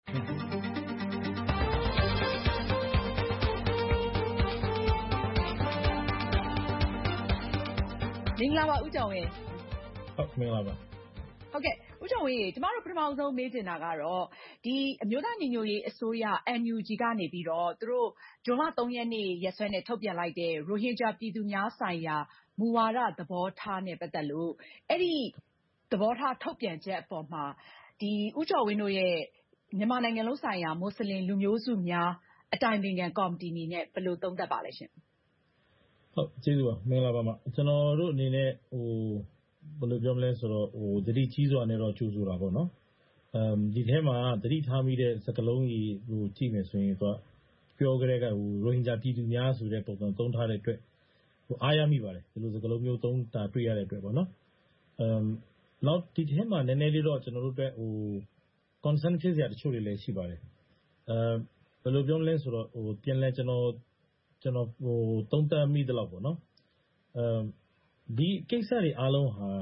မင်္ဂလာပါဦးကျော်ဝင်းဟုတ်မင်္ဂလာပါဟုတ်ကဲ့ဦးကျော်ဝင်းကျမတို့ပထမဆုံးမေးချင်တာကတော့ဒီအမျိုးသားညီညွတ်ရေးအစိုးရ NUG ကနေပြီးတော့သူတို့ဇွန်လ 3 ရက်နေ့ရက်စွဲနဲ့ထုတ်ပြန်လိုက်တဲ့ရိုဟင်ဂျာပြည်သူများဆိုင်ရာမူဝါဒသဘောထားနဲ့ပတ်သက်လို့အဲ့ဒီသဘောထားထုတ်ပြန်ချက်အပေါ်မှာဒီဦးကျော်ဝင်းတို့ရဲ့မြန်မာနိုင်ငံလုံးဆိုင်ရာမွတ်စလင်လူမျိုးစုများအတိုင်ပင်ခံကော်မတီအနေနဲ့ဘယ်လိုသုံးသပ်ပါလဲရှင်ဟုတ်ကျေးဇူးပါမင်္ဂလာပါကျွန်တော်တို့အနေနဲ့ဘယ်လိုပြောမလဲဆိုတော့သတိကြီးစွာနဲ့တော့ကြိုဆိုတာပေါ့နော်ဒီထဲမှာသတိထားမိတဲ့စကားလုံးကြီးကိုကြည့်မယ်ဆိုရင်သူကပြောကြတဲ့ကရိုဟင်ဂျာပြည်သူများဆိုတဲ့ပုံစံသုံးထားတဲ့အတွက်အားရမိပါတယ်ဒီလိုစကားလုံးမျိုးသုံးတာတွေ့ရတဲ့အတွက်ပေါ့နော်နောက်ဒီထဲမှာနည်းနည်းလေးတော့ကျွန်တော်တို့အတွက်concern ဖြစ်စရာတချို့တွေလည်းရှိပါတယ်ဘယ်လိုပြောမလဲဆိုတော့ပြန်လဲကျွန်တော်သုံးသပ်မိသလောက်ပေါ့နော်ဒီကိစ္စတွေအားလုံးဟာ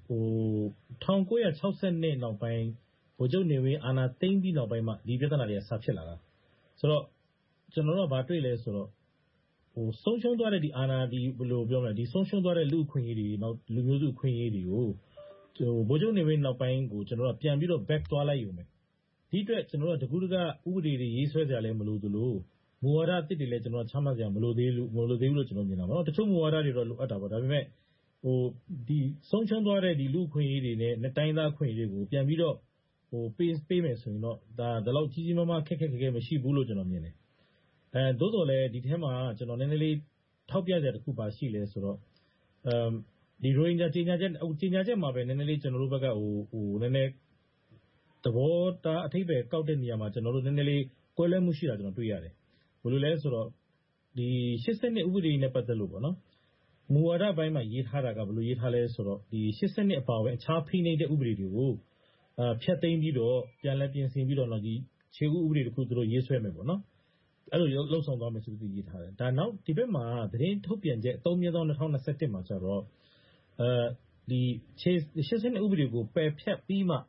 1960နောက်ပိုင်းဗိုလ်ချုပ်နေဝင်းအာဏာသိမ်းပြီးနောက်ပိုင်းမှာဒီပြဿနာတွေကစဖြစ်လာတာဆိုတော့ကျွန်တော်တို့ကဘာတွေ့လဲဆိုတော့ဆုံးရှုံးသွားတဲ့ဒီအာဏာဒီဘယ်လိုပြောမလဲဒီဆုံးရှုံးသွားတဲ့လူ့အခွင့်အရေးတွေနောက်လူမျိုးစုအခွင့်အရေးတွေကိုဗိုလ်ချုပ်နေဝင်းနောက်ပိုင်းကိုကျွန်တော်တို့ပြန်ပြီးတော့ back သွားလိုက်ယူမယ်ဒီအတွက်ကျွန်တော်တို့တကူတကဥပဒေတွေရေးဆွဲကြလည်းမလို့သလိုမူဝါဒအသစ်တွေလည်းကျွန်တော်ချမှတ်ကြမလို့သေးဘူးလို့ကျွန်တော်မြင်တာပါတော့တချို့မူဝါဒတွေတော့လိုအပ်တာပေါ့ဒါပေမဲ့ဒီဆုံးရှုံးသွားတဲ့ဒီလူ့အခွင့်အရေးတွေနဲ့တိုင်းသားအခွင့်အရေးတွေကိုပြန်ပြီးတော့ပေးမယ်ဆိုရင်တော့ဒါလောက်ကြီးကြီးမားမားခက်ခဲမရှိဘူးလို့ကျွန်တော်မြင်တယ်သို့တော်လည်းဒီထဲမှာကျွန်တော်နည်းနည်းလေးထောက်ပြကြတစ်ခုပါရှိလဲဆိုတော့ဒီရိုဟင်ဂျာကြေညာချက်မှာပဲနည်းနည်းလေးကျွန်တော်တို့ဘက်ကနည်းနည်းသဘောထားအထိပ္ပယ်ကောက်တဲ့နေရာမှာကျွန်တော်တို့နည်းနည်းလေးကွဲလွဲမှုရှိတာကျွန်တော်တွေ့ရတယ်ဘယ်လိုလဲဆိုတော့ဒီ82ဥပဒေနဲ့ပတ်သက်လို့ပေါ့နော်မူဝါဒပိုင်းမှာရေးထားတာကဘယ်လိုရေးထားလဲဆိုတော့ဒီ82အပါအဝင်အခြားဖိနှိပ်တဲ့ဥပဒေတွေကိုဖျက်သိမ်းပြီးတော့ပြန်လည်ပြင်ဆင်ပြီးတော့ဒီခြေဥပဒေတစ်ခုသူတို့ရေးဆွဲမယ်ပေါ့နော်အဲ့လိုလှုပ်ဆောင်သွားမယ်ဆိုပြီးရေးထားတယ်ဒါနောက်ဒီဘက်မှာသတင်းထုတ်ပြန်ချက်3/2021မှာကျတော့ဒီ82ဥပဒေကိုပယ်ဖျက်ပြီးမှ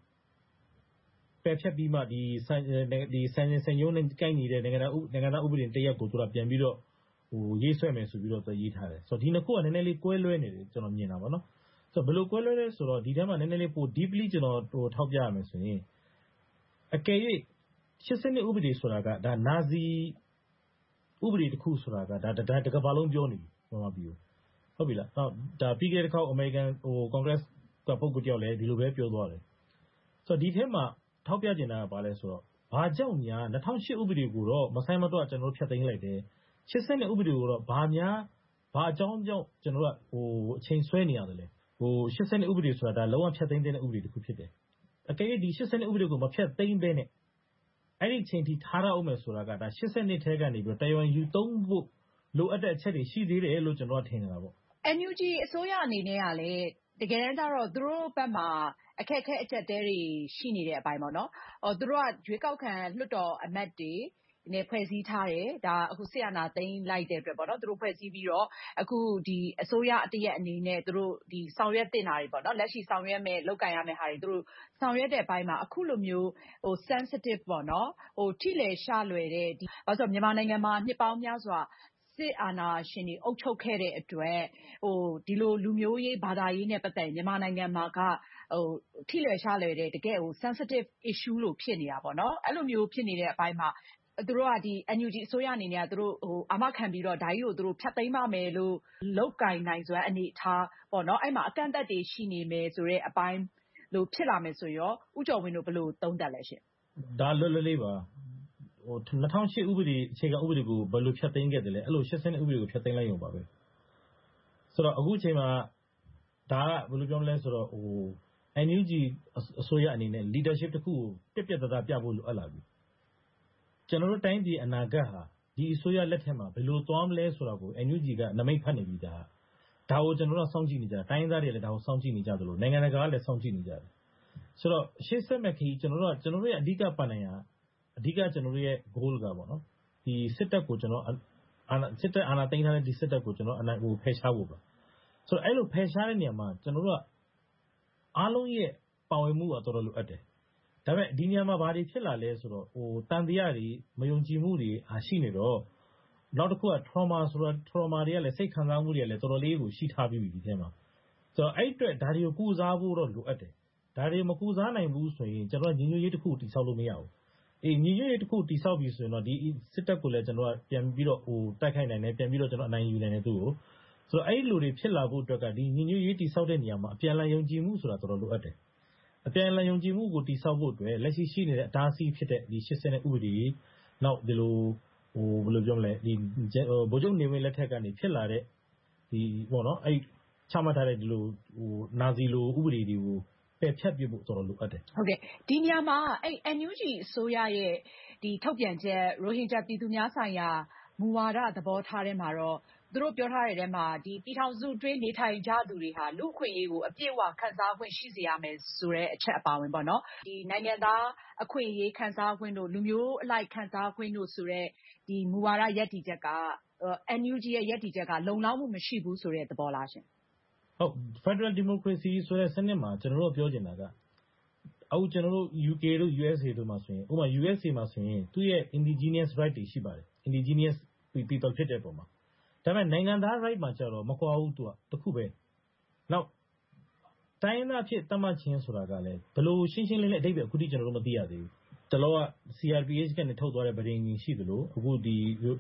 ဒီစံရုံးနဲ့ကိုက်နေတဲ့နိုင်ငံသားဥပဒေတရက်ကိုသူကပြန်ပြီးတော့ရေးဆွဲမယ်ဆိုပြီးတော့ရေးထားတယ်ဆိုတော့ဒီနှစ်ခုကနည်းနည်းလေးကွဲလွဲနေတယ်ကျွန်တော်မြင်တာပေါ့နော်ဆိုတော့ဘယ်လိုကွဲလွဲလဲဆိုတော့ဒီထဲမှာနည်းနည်းလေးပို deeply ကျွန်တော်ထောက်ပြရမယ်ဆိုရင်အကယ်၍82ဥပဒေဆိုတာကဒါနာဇီဥပဒေတစ်ခုဆိုတာကဒါတကဘာလုံးပြောနေပြီမြန်မာပြည်ကိုဟုတ်ပြီလားဒါပြီးခဲ့တဲ့ခေါက်အမေရိကန်Congress ကပုဂ္ဂိုလ်တယောက်လည်းဒီလိုပဲပြောသွားတယ်ဆိုတော့ဒီထဲမှာထောက်ပြချင်တာကဘာလဲဆိုတော့ဘာကြောင့်များ2008ဥပဒေကိုတော့မဆိုင်မတော့ကျွန်တော်တို့ဖျက်သိမ်းလိုက်တယ်82ဥပဒေကိုတော့ဘာအကြောင်းကြောင့်ကျွန်တော်တို့အချိန်ဆွဲနေရတယ်လဲ82ဥပဒေဆိုတာဒါလုံးဝဖျက်သိမ်းတဲ့ဥပဒေတစ်ခုဖြစ်တယ်အကယ်၍ဒီ82ဥပဒေကိုမဖျက်သိမ်းဘဲနဲ့အဲ့ဒီချိန်ထိထားရအောင်မယ်ဆိုတာကဒါ82ထဲကနေပြီးတရားဝင်ယူသုံးဖို့လိုအပ်တဲ့အချက်တွေရှိသေးတယ်လို့ကျွန်တော်ထင်နေတာပေါ့ NUG အစိုးရအနေနဲ့ကလည်းတကယ်တမ်းကျတော့သူတို့ဘက်မှာအခက်အခဲအကျပ်တဲတွေရှိနေတဲ့အပိုင်းပေါ့နော်သူတို့ကရွေးကောက်ခံလွှတ်တော်အမတ်တွေနဲ့ဖွဲ့စည်းထားတယ်ဒါအခုဆီယနာသိမ်းလိုက်တဲ့အတွက်ပေါ့နော်သူတို့ဖွဲ့စည်းပြီးတော့အခုဒီအစိုးရအတရက်အနေနဲ့သူတို့ဒီဆောင်ရွက်တင်တာတွေပေါ့နော်လက်ရှိဆောင်ရွက်မဲ့လောက်ကင်ရမယ့်ဟာတွေသူတို့ဆောင်ရွက်တဲ့အပိုင်းမှာအခုလိုမျိုးsensitive ပေါ့နော်ထိလေရှလွယ်တဲ့ဒီဘာလို့ဆိုမြန်မာနိုင်ငံမှာနှစ်ပေါင်းများစွာစစ်အာဏာရှင်တွေအုပ်ချုပ်ခဲ့တဲ့အတွက်ဒီလိုလူမျိုးရေးဘာသာရေးနဲ့ပတ်သက်မြန်မာနိုင်ငံမှာကထိလွယ်ရှလွယ်တဲ့တကယ်sensitive issue လို့ဖြစ်နေတာပေါ့နော်အဲ့လိုမျိုးဖြစ်နေတဲ့အပိုင်းမှာသူတို့ကဒီ NUG အစိုးရအနေနဲ့ကသူတို့အာမခံပြီးတော့ဒါကြီးကိုသူတို့ဖျက်သိမ်းပါမယ်လို့လောက်ကင်နိုင်စွမ်းအနေထားပေါ့နော်အဲ့မှာအကန့်အသတ်တွေရှိနေမယ်ဆိုတော့အပိုင်းလို့ဖြစ်လာမယ်ဆိုရောဦးကျော်ဝင်းတို့ဘယ်လိုသုံးသပ်လဲရှင်ဒါလွတ်လပ်လေးပါ2008ဥပဒေအခြေခံဥပဒေကိုဘယ်လိုဖျက်သိမ်းခဲ့တယ်လဲအဲ့လို82ဥပဒေကိုဖျက်သိမ်းလိုက်ရုံပါပဲဆိုတော့အခုချိန်မှာဒါကဘယ်လိုပြောမလဲဆိုတော့NUG အစိုးရအနေနဲ့ leadership တစ်ခုကိုပြတ်သားပြဖို့လိုအပ်လာပြီကျွန်တော်တို့တိုင်းပြည်အနာဂတ်ဟာဒီအစိုးရလက်ထက်မှာဘယ်လိုသွားမလဲဆိုတာကို NUG ကနမိတ်ဖတ်နေပြီဒါကိုကျွန်တော်တို့စောင့်ကြည့်နေကြတာတိုင်းသားတွေလည်းဒါကိုစောင့်ကြည့်နေကြသလိုနိုင်ငံတကာကလည်းစောင့်ကြည့်နေကြတယ်ဆိုတော့ရှေ့ဆက်မဲ့ခရီးကျွန်တော်တို့ရဲ့အဓိကပန်နိုင်ရာအဓိကကျွန်တော်တို့ရဲ့ goal ကပေါ့နော်ဒီစစ်တပ်ကိုကျွန်တော်စစ်တပ်အာဏာသိမ်းထားတဲ့ဒီစစ်တပ်ကိုကျွန်တော်အနိုင်ကိုဖယ်ရှားဖို့ပါဆိုတော့အဲ့လိုဖယ်ရှားတဲ့နေရာမှာကျွန်တော်တို့ကအားလုံးရဲ့ပါဝင်မှုကတော်တော်လိုအပ်တယ်ဒါပေမဲ့ဒီနေရာမှာဘာတွေဖြစ်လာလဲဆိုတော့တန်တရားတွေမယုံကြည်မှုတွေရှိနေတော့နောက်တစ်ခုက trauma တွေကလည်းစိတ်ခံစားမှုတွေကလည်းတော်တော်လေးကိုရှိထားပြီးပြီဒီထဲမှာဆိုတော့အဲ့အတွက်ဒါတွေကိုကုစားဖို့တော့လိုအပ်တယ်ဒါတွေမကုစားနိုင်ဘူးဆိုရင်ကျွန်တော်ညီညွတ်ရေးတစ်ခုတည်ဆောက်လို့မရဘူးညီညွတ်ရေးတစ်ခုတည်ဆောက်ပြီးဆိုရင်တော့ဒီစစ်တပ်ကိုလည်းကျွန်တော်ကပြန်ပြီးတော့တိုက်ခိုက်နိုင်တယ်ပြန်ပြီးတော့ကျွန်တော်အနိုင်ယူနိုင်တယ်သူ့ကိုဆိုတော့အဲ့လိုတွေဖြစ်လာဖို့အတွက်ကဒီညီညွတ်ရေးတည်ဆောက်တဲ့နေရာမှာအပြန်အလှန်ယုံကြည်မှုဆိုတာတော်တော်လိုအပ်တယ်အပြန်အလှန်ယုံကြည်မှုကိုတည်ဆောက်ဖို့အတွက်လက်ရှိရှိနေတဲ့အတားအဆီးဖြစ်တဲ့ဒီ80ဥပဒေနောက်ဒီလိုဘယ်လိုပြောမလဲဒီဗိုလ်ချုပ်နေဝင်းလက်ထက်ကနေဖြစ်လာတဲ့ဒီပေါ့နော်အဲ့ချမှတ်ထားတဲ့ဒီလိုနာဇီလိုဥပဒေတွေကိုပယ်ဖျက်ပြဖို့တော်တော်လိုအပ်တယ်ဟုတ်ကဲ့ဒီနေရာမှာအဲ့ NUG အစိုးရရဲ့ဒီထုတ်ပြန်ချက်ရိုဟင်ဂျာပြည်သူများဆိုင်ရာမူဝါဒသဘောထားထဲမှာတော့သူတို့ပြောထားတဲ့ထဲမှာဒီပြည်ထောင်စုတွင်းနေထိုင်ကြသူတွေဟာလူ့အခွင့်အရေးကိုအပြည့်အဝခံစားခွင့်ရှိစေရမယ်ဆိုတဲ့အချက်အပါဝင်ပေါ့နော်ဒီနိုင်ငံသားအခွင့်အရေးခံစားခွင့်တို့လူမျိုးအလိုက်ခံစားခွင့်တို့ဆိုတဲ့ဒီမူဝါဒရပ်တည်ချက်က NUG ရဲ့ရပ်တည်ချက်ကလုံလောက်မှုမရှိဘူးဆိုတဲ့သဘောလားရှင်ဟုတ် Federal Democracy ဆိုတဲ့စနစ်မှာကျွန်တော်တို့ပြောချင်တာကအခုကျွန်တော်တို့ UK တို့ USA တို့မှာဆိုရင်ဥပမာ USA မှာဆိုရင်သူ့ရဲ့ indigenous right တွေရှိပါတယ် indigenous people ဖြစ်တဲ့ပုံမှာဒါပေမဲ့နိုင်ငံသား right မှာကျတော့မကွာဘူးသူကတခုပဲနောက်တိုင်းသားဖြစ်တတ်မှတ်ခြင်းဆိုတာကလည်းဘယ်လိုရှင်းရှင်းလင်းလင်းအဓိပ္ပာယ်အခုထိကျွန်တော်တို့မသိရသေးဘူးတလောက CRPH ကနေထုတ်သွားတဲ့ဗဒင်းကြီးရှိသလိုအခုဒီ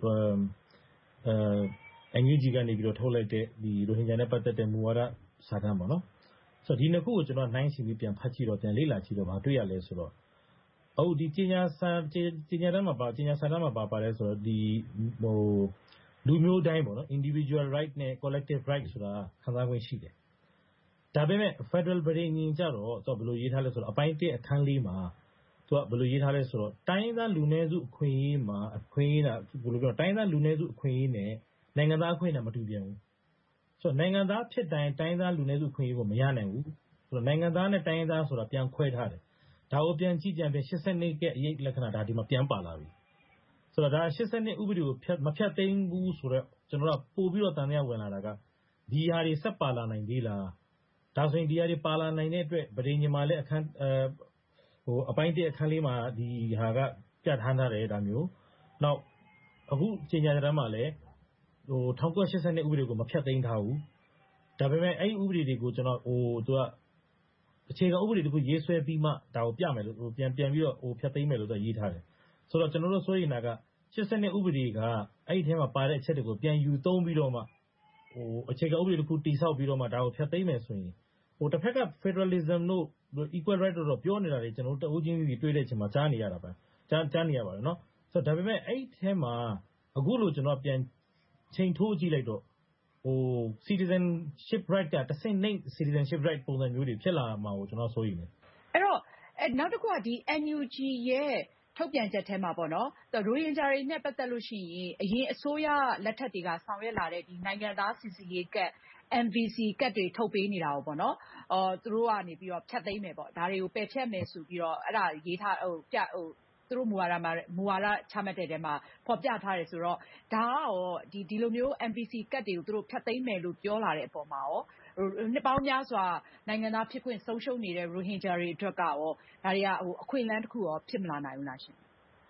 NUG ကနေပြီးတော့ထုတ်လိုက်တဲ့ဒီရိုဟင်ဂျာနဲ့ပတ်သက်တဲ့မူဝါဒစာတမ်းပေါ့နော်ဆိုတော့ဒီနှစ်ခုကိုကျွန်တော်နိုင်ရှင်ပြီးပြန်ဖတ်ကြည့်တော့ပြန်လေ့လာကြည့်တော့မတွေ့ရလဲဆိုတော့အခုဒီကြေညာစာတမ်းမှာပါလဲဆိုတော့ဒီလူမျိုးတိုင်းပေါ့နော် individual right နဲ့ collective right ဆိုတာခံစားခွင့်ရှိတယ်ဒါပေမဲ့ federal ဗဒင်းကြီးကြတော့ဘယ်လိုရေးထားလဲဆိုတော့အပိုင်း1အခန်း4မှာသူကဘယ်လိုရေးထားလဲဆိုတော့တိုင်းရင်းသားလူနည်းစုအခွင့်အရေးမှာဘယ်လိုပြောတိုင်းရင်းသားလူနည်းစုအခွင့်အရေးနဲ့နိုင်ငံသားအခွင့်အရေးနဲ့မတူပြန်ဘူးဆိုတော့နိုင်ငံသားဖြစ်တိုင်းတိုင်းရင်းသားလူနည်းစုအခွင့်အရေးကိုမရနိုင်ဘူးဆိုတော့နိုင်ငံသားနဲ့တိုင်းရင်းသားဆိုတာပြန်ခွဲထားတယ်ဒါကိုပြန်ကြည့်ကြံပြန်82ကရဲ့အရေးလက္ခဏာဒါဒီမှာပြန်ပါလာပြီဆိုတော့ဒါ82ဥပဒေကိုမဖြတ်သိမ်းဘူးဆိုတော့ကျွန်တော်ကပို့ပြီးတော့တန်တရားဝင်လာတာကဒီဟာတွေဆက်ပါလာနိုင်သေးလားဒါဆိုရင်ဒီဟာတွေပါလာနိုင်တဲ့အတွက်ဗဒိညမှာလည်းအခန်းအပိုင်း1အခန်းလေးမှာဒီဟာကပြဋ္ဌာန်းထားတယ်ဒါမျိုးနောက်အခုကြေညာကြတာမှလည်း1982ဥပဒေကိုမဖြတ်သိမ်းထားဘူးဒါပေမဲ့အဲ့ဒီဥပဒေတွေကိုကျွန်တော်သူကအခြေခံဥပဒေတခုရေးဆွဲပြီးမှဒါကိုပြမယ်လို့ပြန်ပြီးတော့ဖြတ်သိမ်းမယ်လို့သူရေးထားတယ်ဆိုတော့ကျွန်တော်တို့ဆိုရင်က82ဥပဒေကအဲ့ဒီထဲမှာပါတဲ့အချက်တွေကိုပြန်ယူသုံးပြီးတော့မှအခြေခံဥပဒေတခုတိဆောက်ပြီးတော့မှဒါကိုဖြတ်သိမ်းမယ်ဆိုရင်တစ်ဖက်က federalism တို့ equal right တို့ပြောနေတာတွေကျွန်တော်တို့တအုပ်ချင်းကြီးတွေ့တဲ့အချိန်မှာကြားနေရတာပဲကြားနေရပါတယ်နော်ဆိုတော့ဒါပေမဲ့အဲ့ဒီထဲမှာအခုလို့ကျွန်တော်ပြန်ချိန်ထိုးကြည့်လိုက်တော့citizenship right ကတစ်ဆင့်နှိမ့် citizenship right ပုံစံမျိုးတွေဖြစ်လာမှာကိုကျွန်တော်ဆိုရင်အဲ့တော့နောက်တစ်ခုကဒီ NUG ရဲ့ထုတ်ပြန်ချက်ထဲမှာပေါ့နော်ရိုဟင်ဂျာတွေနဲ့ပတ်သက်လို့ရှိရင်အရင်အစိုးရလက်ထက်တွေကဆောင်ရွက်လာတဲ့ဒီနိုင်ငံသားစီစီရေးကတ် MVC ကတ်တွေထုတ်ပေးနေတာပေါ့နော်သူတို့ကနေပြီးတော့ဖြတ်သိမ်းမယ်ပေါ့ဒါတွေကိုပယ်ဖျက်မယ်ဆိုပြီးတော့အဲ့ဒါရေးထားသူတို့မူဝါဒချမှတ်တဲ့တဲမှာဖော်ပြထားတယ်ဆိုတော့ဒါကရောဒီလိုမျိုး MVC ကတ်တွေကိုသူတို့ဖြတ်သိမ်းမယ်လို့ပြောလာတဲ့အပေါ်မှာရောနှစ်ပေါင်းများစွာနိုင်ငံသားဖြစ်ခွင့်ဆုံးရှုံးနေတဲ့ရိုဟင်ဂျာတွေအတွက်ကရောဒါတွေကအခွင့်အလမ်းတစ်ခုရောဖြစ်မလာနိုင်ဘူးလားရှင်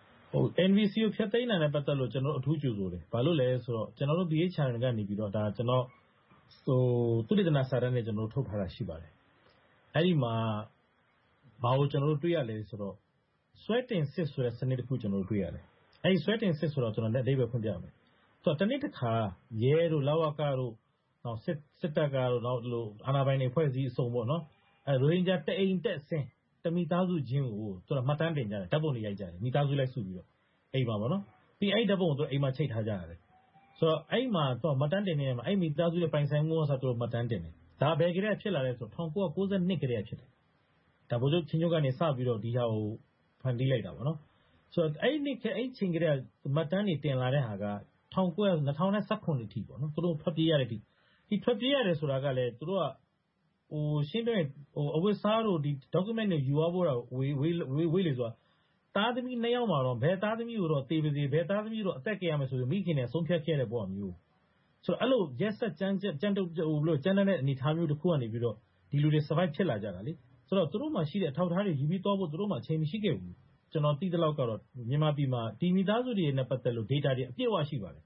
NVC ကိုဖြတ်သိမ်းနိုင်တဲ့ပတ်သက်လို့ကျွန်တော်အထူးကြိုဆိုတယ်ဘာလို့လဲဆိုတော့ကျွန်တော်တို့ BH channel ကနေပြီးတော့ဒါကျွန်တော်သူတည်နာစာတမ်းနဲ့ကျွန်တော်ထုတ်ထားတာရှိပါတယ်အဲ့ဒီမှာဘာလို့ကျွန်တော်တို့တွေ့ရလဲဆိုတော့ဆွဲတင်စစ်ဆိုတဲ့စနစ်တစ်ခုကျွန်တော်တို့တွေ့ရတယ်အဲ့ဒီဆွဲတင်စစ်ဆိုတော့ကျွန်တော်လည်းအဓိပ္ပာယ်ဖွင့်ပြမယ်ဆိုတော့တနေ့တစ်ခါရဲတို့လောက်ဝကတို့နောက်စစ်တပ်ကတော့နောက်လိုအာဏာပိုင်တွေဖွဲ့စည်းအစုံပေါ့နော်အဲရိုဟင်ဂျာတအိမ်တက်ဆင်းတမိသားစုချင်းကိုသူတို့မှတ်တမ်းတင်ကြတယ်ဓာတ်ပုံတွေရိုက်ကြတယ်မိသားစုလိုက်စုပြီးတော့အိမ်မှာပေါ့နော်ပြီးအဲ့ဓာတ်ပုံကိုသူအိမ်မှာချိတ်ထားကြရတယ်ဆိုတော့အဲ့မှာတော့မှတ်တမ်းတင်နေမှာအဲ့မိသားစုရဲ့ပိုင်ဆိုင်မှုဆိုတော့မှတ်တမ်းတင်တယ်ဒါဘယ်ကလေးဖြစ်လာလဲဆိုတော့1992ကလေးဖြစ်တယ်ဒါဘိုးချုပ်ချင်းချုပ်ကနေစပြီးတော့ဒီဟာကိုဖန်တီးလိုက်တာပေါ့နော်ဆိုတော့အဲ့ချိန်ကလေးမှတ်တမ်းတွေတင်လာတဲ့ဟာက2019အထိပေါ့နော်သူတို့ဖတ်ပြရတဲ့အထိဒီထွက်ပြေးရတယ်ဆိုတာကလည်းသူတို့ကရှင်းတဲ့အဝတ်စားတို့ဒီ document တွေယူသွားဖို့တော့ဝေးလေဆိုတာသားသမီး2ယောက်မှာတော့ဘယ်သားသမီးကိုတော့တေးပါစေဘယ်သားသမီးတော့အသက်ကြရမယ်ဆိုပြီးမိခင်နဲ့ဆုံးဖြတ်ခဲ့တဲ့ပုံမျိုးဆိုတော့အဲ့လိုရက်ဆက်ကြမ်းတုပ်လို့ကြမ်းတဲ့အနေထားမျိုးတစ်ခုကနေပြီးတော့ဒီလူတွေ survive ဖြစ်လာကြတာလေဆိုတော့သူတို့မှာရှိတဲ့အထောက်အထားတွေယူပြီးတော့ဖို့သူတို့မှာအချိန်မရှိခဲ့ဘူးကျွန်တော်သိသလောက်ကတော့မြန်မာပြည်မှာဒီမိသားစုတွေနဲ့ပတ်သက်လို့ data တွေအပြည့်အဝရှိပါတယ်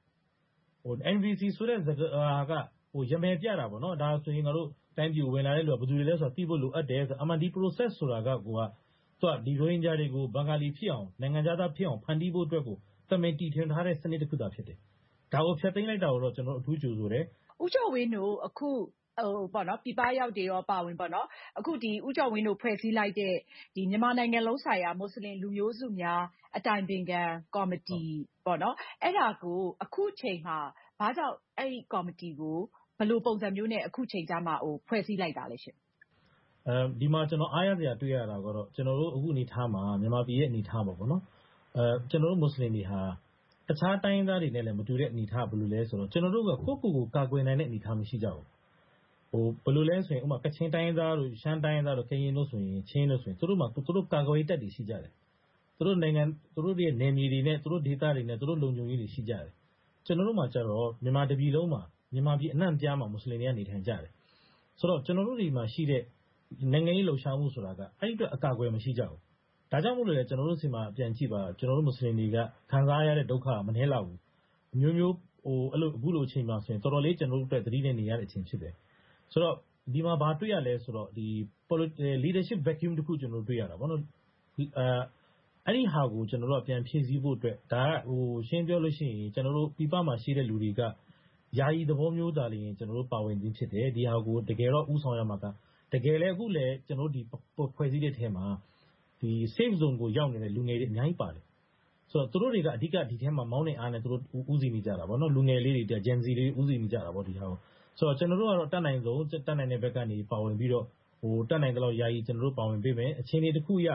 NVC ဆိုတဲ့ကရမယ်ပြတာပေါ့နော်ဒါဆိုရင်ငါတို့တိုင်းပြည်ဝင်လာတဲ့လူကဘယ်သူတွေလဲဆိုတာသိဖို့လိုအပ်တယ်ဆိုအမှန်ဒီ process ဆိုတာကသူကဒီရိုဟင်ဂျာတွေကိုဘင်္ဂါလီဖြစ်အောင်နိုင်ငံသားဖြစ်အောင်ဖန်တီးဖို့အတွက်ကိုသမိန်တီထွင်ထားတဲ့စနစ်တစ်ခုသာဖြစ်တယ်ဒါကိုဖျက်သိမ်းလိုက်တာကိုတော့ကျွန်တော်အထူးကြိုဆိုတယ်ဦးကျော်ဝင်းတို့အခုပေါ့နော်ပြည်ပရောက်တွေရောပါဝင်ပေါ့နော်အခုဒီဦးကျော်ဝင်းတို့ဖွဲ့စည်းလိုက်တဲ့ဒီမြန်မာနိုင်ငံလုံးဆိုင်ရာမွတ်စလင်လူမျိုးစုများအတိုင်ပင်ခံကော်မတီပေါ့နော်အဲ့ဒါကိုအခုချိန်မှာဘာကြောင့်အဲ့ဒီကော်မတီကိုဘယ်လိုပုံစံမျိုးနဲ့အခုချိန်ကြမှာဖွဲ့စည်းလိုက်တာလဲရှင်ဒီမှာကျွန်တော်အားရစရာတွေ့ရတာကတော့ကျွန်တော်တို့အခုအနေထားမှာမြန်မာပြည်ရဲ့အနေထားပေါ့နော်ကျွန်တော်တို့မွတ်စလင်တွေဟာတခြားတိုင်းသားတွေနဲ့လည်းမတူတဲ့အနေထားဘယ်လိုလဲဆိုတော့ကျွန်တော်တို့ကကိုယ့်ကိုယ်ကိုကာကွယ်နိုင်တဲ့အနေထားမရှိကြဘူးဘယ်လိုလဲဆိုရင်ဥပမာကချင်တိုင်းသားတို့ရှမ်းတိုင်းသားတို့ကရင်တို့ဆိုရင်ချင်းတို့ဆိုရင်သူတို့ကာကွယ်တပ်တွေရှိကြတယ်သူတို့ရဲ့နယ်မြေတွေနဲ့သူတို့ဒေသတွေနဲ့သူတို့လုံခြုံရေးတွေရှိကြတယ်ကျွန်တော်တို့မှာကျတော့မြန်မာတပြည်လုံးမှာမြန်မာပြည်အနှံ့ပြားမှာမွတ်စလင်တွေကနေထိုင်ကြတယ်ဆိုတော့ကျွန်တော်တို့ဒီမှာရှိတဲ့နိုင်ငံရေးလှုပ်ရှားမှုဆိုတာကအဲ့ဒီအတွက်အကာအကွယ်မရှိကြဘူးဒါကြောင့်မို့လို့လေကျွန်တော်တို့စီမှာပြန်ကြည့်ပါကျွန်တော်တို့မွတ်စလင်တွေကခံစားရတဲ့ဒုက္ခမနှဲလောက်ဘူးမျိုးမျိုးအဲ့လိုအခုလိုအချိန်မှာဆိုရင်တော်တော်လေးကျွန်တော်တို့အတွက်သတိနဲ့နေရတဲ့အချိန်ဖြစ်တယ်ဆိုတော့ဒီမှာဘာတွေ့ရလဲဆိုတော့ဒီ leadership vacuum တခုကျွန်တော်တို့တွေ့ရတာဗောနော်အဲ့ဒီဟာကိုကျွန်တော်တို့ပြန်ဖြည့်ဆည်းဖို့အတွက်ဒါကရှင်းပြောလို့ရှိရင်ကျွန်တော်တို့ပြပမှာရှိတဲ့လူတွေကယာယီသဘောမျိုးသာလျှင်ကျွန်တော်တို့ပါဝင်ခြင်းဖြစ်တယ်ဒီဟာကိုတကယ်တော့ဥဆောင်ရမှာကတကယ်လည်းအခုလည်းကျွန်တော်တို့ဒီဖွဲ့စည်းတဲ့ထဲမှာဒီ safe zone ကိုရောက်နေတဲ့လူငယ်တွေအများကြီးပါတယ်ဆိုတော့သူတို့တွေကအဓိကဒီထဲမှာမောင်းနေအားနဲ့သူတို့ဦးစီးနေကြတာဗောနော်လူငယ်လေးတွေ Gen Z တွေဦးစီးနေကြတာဗောဒီဟာကိုဆိုတော့ကျွန်တော်တို့ကတော့တတ်နိုင်တဲ့ဘက်ကနေပါဝင်ပြီးတော့တတ်နိုင်တဲ့လောက်ယာယီကျွန်တော်တို့ပါဝင်ပေးမယ်အခြေအနေတစ်ခုရ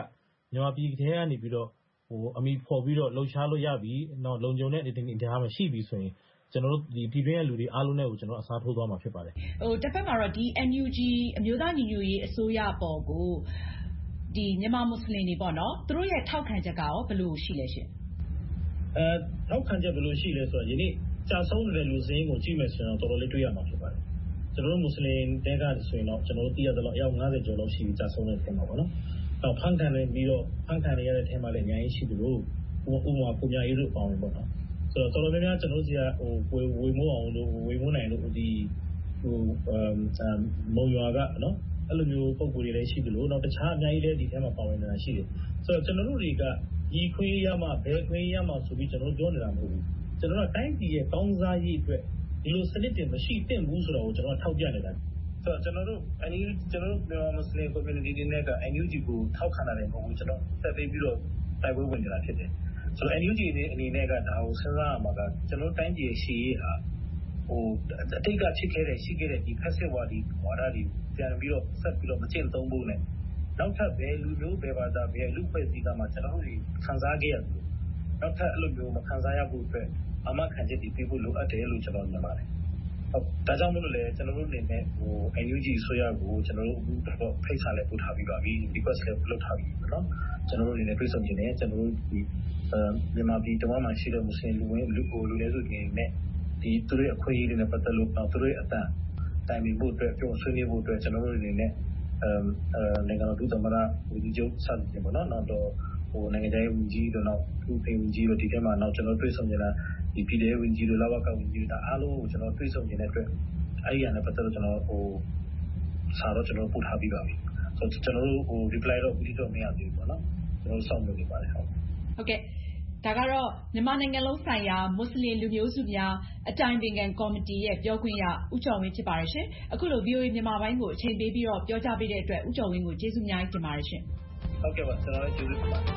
မြန်မာပြည်ထဲကနေပြီးတော့အမိဖော်ပြီးတော့လှုပ်ရှားလို့ရပြီနောက်လုံခြုံတဲ့အနေအထားမှာရှိပြီဆိုရင်ကျွန်တော်တို့ဒီပြည်တွင်းရဲ့လူတွေအားလုံးနဲ့ကိုကျွန်တော်အစားထိုးသွားမှာဖြစ်ပါတယ်တစ်ဖက်မှာတော့ဒီ NUG အမျိုးသားညီညွတ်ရေးအစိုးရပေါ်ကိုဒီမြန်မာမွတ်စလင်တွေပေါ့နော်သူတို့ရဲ့ထောက်ခံချက်ကရောဘယ်လိုရှိလဲရှင်ထောက်ခံချက်ဘယ်လိုရှိလဲဆိုတော့ယနေ့ကြာဆုံးနေတဲ့လူစင်းကိုကြည့်မယ်ဆိုရင်တော့တော်တော်လေးတွေ့ရမှာဖြစ်ပါတယ်ကျွန်တော်တို့မွတ်စလင်တဲကဆိုရင်တော့ကျွန်တော်တို့သိရသလောက်အယောက်90ကျော်လောက်ရှိပြီးကြာဆုံးတဲ့ထဲမှာပေါ့နော်နောက်ဖန်ခံနေပြီးတော့ဖန်ခံရတဲ့ထဲမှာလည်းအများကြီးရှိသလိုဥပမာပုံများရေးလို့ပေါင်းတယ်ပေါ့နော်ဆိုတော့တော်တော်များများကျွန်တော်တို့စီကဝေမိုးအောင်လို့ဝေမိုးနိုင်လို့ဒီမုံရွာကနော်အဲ့လိုမျိုးပုံကိုယ်တွေလည်းရှိသလိုနောက်တခြားအများကြီးလည်းဒီထဲမှာပါဝင်နေတာရှိတယ်ဆိုတော့ကျွန်တော်တို့တွေကဒီခွင့်ရမှဘယ်ခွင့်ရမှဆိုပြီးကျွန်တော်တို့ပြောနေတာမဟုတ်ဘူးကျွန်တော်တို့တိုင်းပြည်ရဲ့ကောင်းစားရေးအတွက်ဒီလိုစနစ်တွေမရှိသင့်ဘူးဆိုတော့ကျွန်တော်ထောက်ပြနေတာဆိုတော့ကျွန်တော်တို့မြန်မာမွတ်စလင် community တွေနဲ့က NUG ကိုထောက်ခံတာလည်းမဟုတ်ဘူးကျွန်တော်ဆက်ပြီးတော့တိုက်ပွဲဝင်နေတာဖြစ်တယ်ဆိုတော့ NUG အနေနဲ့ကဒါကိုစဉ်းစားရမှာကကျွန်တော်တိုင်းပြည်ရှေ့ရေးဟာအတိတ်ကဖြစ်ခဲ့တဲ့ရှိခဲ့တဲ့ဒီဖက်စစ်ဝါဒီဝါဒတွေပြန်ပြီးတော့ဆက်ပြီးတော့မကျင့်သုံးဖို့နဲ့နောက်ထပ်ပဲလူမျိုးပဲဘာသာပဲလူဖွဲ့စည်းကမှကျွန်တော်တို့ခံစားခဲ့ရတယ်နောက်ထပ်အဲ့လိုမျိုးမခံစားရဖို့အတွက်အမှခံချက်တွေပြဖို့လိုအပ်တယ်လို့ကျွန်တော်မြင်ပါတယ်ဒါကြောင့်မို့လို့လည်းကျွန်တော်တို့အနေနဲ့NUG ဆိုရကိုကျွန်တော်တို့အခုတော့ဖိတ်စာလည်းပို့ထားပြီးပါပြီ request လည်းလုပ်ထားပြီးပေါ့နော်ကျွန်တော်တို့အနေနဲ့တွေ့ဆုံခြင်းနဲ့ကျွန်တော်တို့ဒီမြန်မာပြည်တဝမ်းမှာရှိတဲ့မွတ်စလင်လူနည်းစုတွေနဲ့ဒီသူတို့အခွင့်အရေးတွေနဲ့ပတ်သက်လို့သူတို့အတန်တိုင်ပင်ဖို့အတွက်ပြောဆွေးနွေးဖို့အတွက်ကျွန်တော်တို့အနေနဲ့နိုင်ငံတော်ဒုသမ္မတဝန်ကြီးချုပ်စတင်ပေါ့နော်နောက်တော့နိုင်ငံခြားရေးဝန်ကြီးတို့နောက်သူဖေဝန်ကြီးတို့ဒီထဲမှာနောက်ကျွန်တော်တွေ့ဆုံနေတာဒီပြည်ထောင်ဝန်ကြီးတို့လဝကဝန်ကြီးတို့အားလုံးကိုကျွန်တော်တွေ့ဆုံနေတဲ့အတွက်အဲ့ဒီအနေနဲ့ပတ်သက်လို့ကျွန်တော်စာတော့ကျွန်တော်ပို့ထားပြီးပါပြီဆိုတော့ကျွန်တော်တို့reply တော့ပြီးတော့မရသေးဘူးပေါ့နော်ကျွန်တော်စောင့်နေပါတယ်ဟုတ်ကဲ့ဒါကတော့မြန်မာနိုင်ငံလုံးဆိုင်ရာမွတ်စလင်လူမျိုးစုများအတိုင်ပင်ခံကော်မတီရဲ့ပြောခွင့်ရဦးကျော်ဝင်းဖြစ်ပါတယ်ရှင်အခုလို VOA မြန်မာပိုင်းကိုအချိန်ပေးပြီးတော့ပြောကြားပေးတဲ့အတွက်ဦးကျော်ဝင်းကိုကျေးဇူးအများကြီးတင်ပါတယ်ရှင်ဟုတ်ကဲ့ပါကျွန်တော်လည်းကျေးဇူးတင်ပါတယ်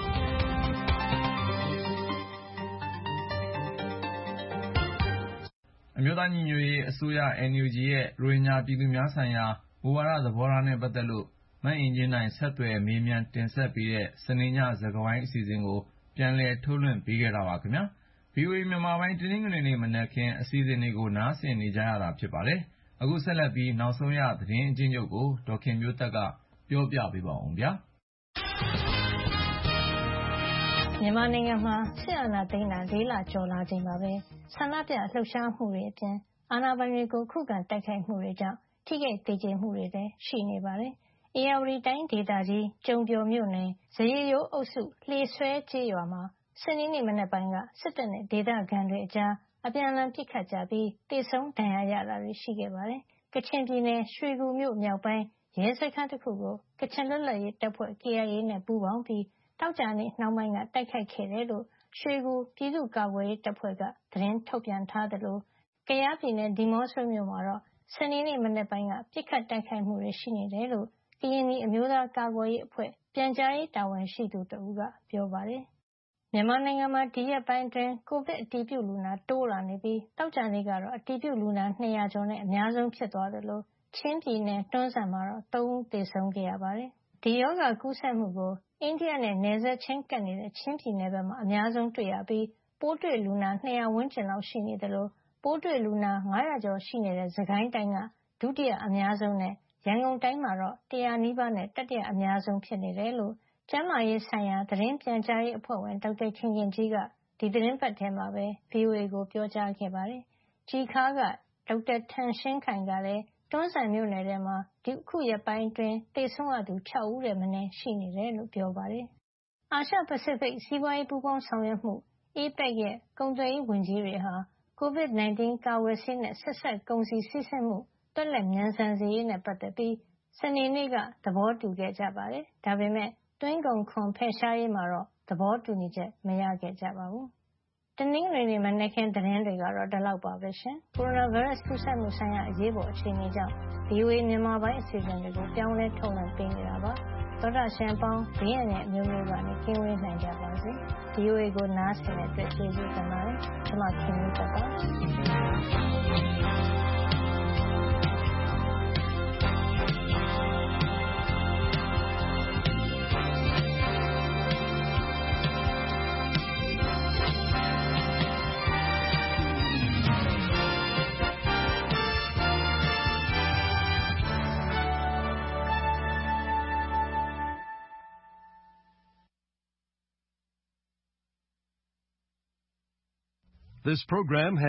အမျိုးသားညီညွတ်ရေးအစိုးရ NUG ရဲ့ရိုဟင်ဂျာပြည်သူများဆိုင်ရာမူဝါဒသဘောထားနဲ့ပတ်သက်လို့မအင်ကြင်းနိုင်ဆက်သွယ်မေးမြန်းတင်ဆက်ပေးတဲ့စနေညစကားဝိုင်းအစီအစဉ်ကိုပြန်လည်ထုတ်လွှင့်ပေးခဲ့တာပါခင်ဗျာ VOA မြန်မာပိုင်းတင်းငွေနေ့မနက်ခင်းအစီအစဉ်တွေကိုနားဆင်နေကြရတာဖြစ်ပါတယ်အခုဆက်လက်ပြီးနောက်ဆုံးရသတင်းအကျဉ်းချုပ်ကိုဒေါ်ခင်မျိုးသက်ကပြောပြပေးပါအောင်ဗျာမြန်မာနိုင်ငံမှာစစ်အာဏာသိမ်းတာ၄လကျော်လာချိန်မှာပဲဆန္ဒပြလှုပ်ရှားမှုတွေအပြင်အာဏာပိုင်တွေကိုခုခံတိုက်ခိုက်မှုတွေကြောင့်ထိခိုက်သေကျေမှုတွေလည်းရှိနေပါတယ်။ဧရာဝတီတိုင်းဒေသကြီးကျုံပျော်မြို့နယ်ဇရေရိုးအုပ်စုလှေဆွဲကျေးရွာမှာစနေနေ့မနက်ပိုင်းကစစ်တပ်နဲ့ဒေသခံတွေအကြားအပြန်အလှန်ပစ်ခတ်ကြပြီးသေဆုံးဒဏ်ရာရတာတွေရှိခဲ့ပါတယ်။ကချင်ပြည်နယ်ရွှေကူမြို့မြောက်ပိုင်းရဲစခန်းတစ်ခုကိုကချင်လွတ်လပ်ရေးတပ်ဖွဲ့ KIA နဲ့ပူးပေါင်းပြီးတောက်ကြနေ့နှောင်းပိုင်းကတိုက်ခိုက်ခဲ့တယ်လို့ရွှေကူပြည်သူ့ကာကွယ်ရေးတပ်ဖွဲ့ကသတင်းထုတ်ပြန်ထားတယ်လို့ကယားပြည်နယ်ဒီမော့ဆိုမြို့မှာတော့စနေနေ့မနက်ပိုင်းကပြစ်ခတ်တိုက်ခိုက်မှုတွေရှိနေတယ်လို့ကရင်နီအမျိုးသားကာကွယ်ရေးအဖွဲ့ပြန်ကြားရေးတာဝန်ရှိသူတဦးကပြောပါတယ်။မြန်မာနိုင်ငံမှာဒီရက်ပိုင်းအတွင်းကိုဗစ်အတည်ပြုလူနာတိုးလာနေပြီးတောက်ကြနေ့ကတော့အတည်ပြုလူနာ200ကျော်နဲ့အများဆုံးဖြစ်သွားတယ်လို့ချင်းပြည်နယ်တွန်းဇံမှာတော့3ဦးသေဆုံးခဲ့ရပါတယ်။ဒီရောဂါကူးစက်မှုကိုအိန္ဒိယနဲ့နယ်စပ်ချင်းကပ်နေတဲ့ချင်းပြည်နယ်ဘက်မှာအများဆုံးတွေ့ရပြီးပိုးတွေ့လူနာ200ဝန်းကျင်လောက်ရှိနေတယ်လို့ပိုးတွေ့လူနာ900ကျော်ရှိနေတဲ့စကိုင်းတိုင်းကဒုတိယအများဆုံးနဲ့ရန်ကုန်တိုင်းမှာတော့100နီးပါးနဲ့တတိယအများဆုံးဖြစ်နေတယ်လို့ကျန်းမာရေးဆိုင်ရာသတင်းပြန်ကြားရေးအဖွဲ့ဝင်ဒေါက်တာခင်ခင်ကြီးကဒီသတင်းပတ်ထဲမှာပဲ VOA ကိုပြောကြားခဲ့ပါတယ်။ကြီးခါကဒေါက်တာထန်ရှင်းခိုင်ကလည်းတွန်းဇံမြို့နယ်ထဲမှာဒီခုရက်ပိုင်းအတွင်းသေဆုံးရသူ6ဦးတဲ့မနည်းရှိနေတယ်လို့ပြောပါတယ်။အာရှပစိဖိတ်စီးပွားရေးပူးပေါင်းဆောင်ရွက်မှု APEC ရဲ့ကုန်သွယ်ရေးဝန်ကြီးတွေဟာ COVID-19 ကာကွယ်ဆေးနဲ့ဆက်စပ်ကုန်စည်စီးဆင်းမှုတွက်လက်မြန်ဆန်စေရေးနဲ့ပတ်သက်ပြီးစနေနေ့ကသဘောတူခဲ့ကြပါတယ်။ဒါပေမဲ့တွင်းကုန်ခွန်ဖယ်ရှားရေးမှာတော့သဘောတူညီချက်မရခဲ့ကြပါဘူး။တနင်္ဂနွေနေ့မနက်ခင်းသတင်းတွေကတော့ဒီလောက်ပါပဲရှင်။ကိုရိုနာဗိုင်းရပ်စ်ကူးစက်မှုဆိုင်ရာအရေးပေါ်အခြေအနေကြောင့် VOA မြန်မာပိုင်းအစီအစဉ်တွေကိုပြောင်းလဲထုတ်လွှင့်ပေးနေတာပါ။သောတာရှင်ပေါင်းဘေးရန်ရဲ့အမျိုးမျိုးကနေကင်းဝေးနိုင်ကြပါစေ။ VOA ကိုနားဆင်တဲ့အတွက်ကျေးဇူးတင်ပါတယ်။ကျွန်မခင်ဗျာပါ။ This program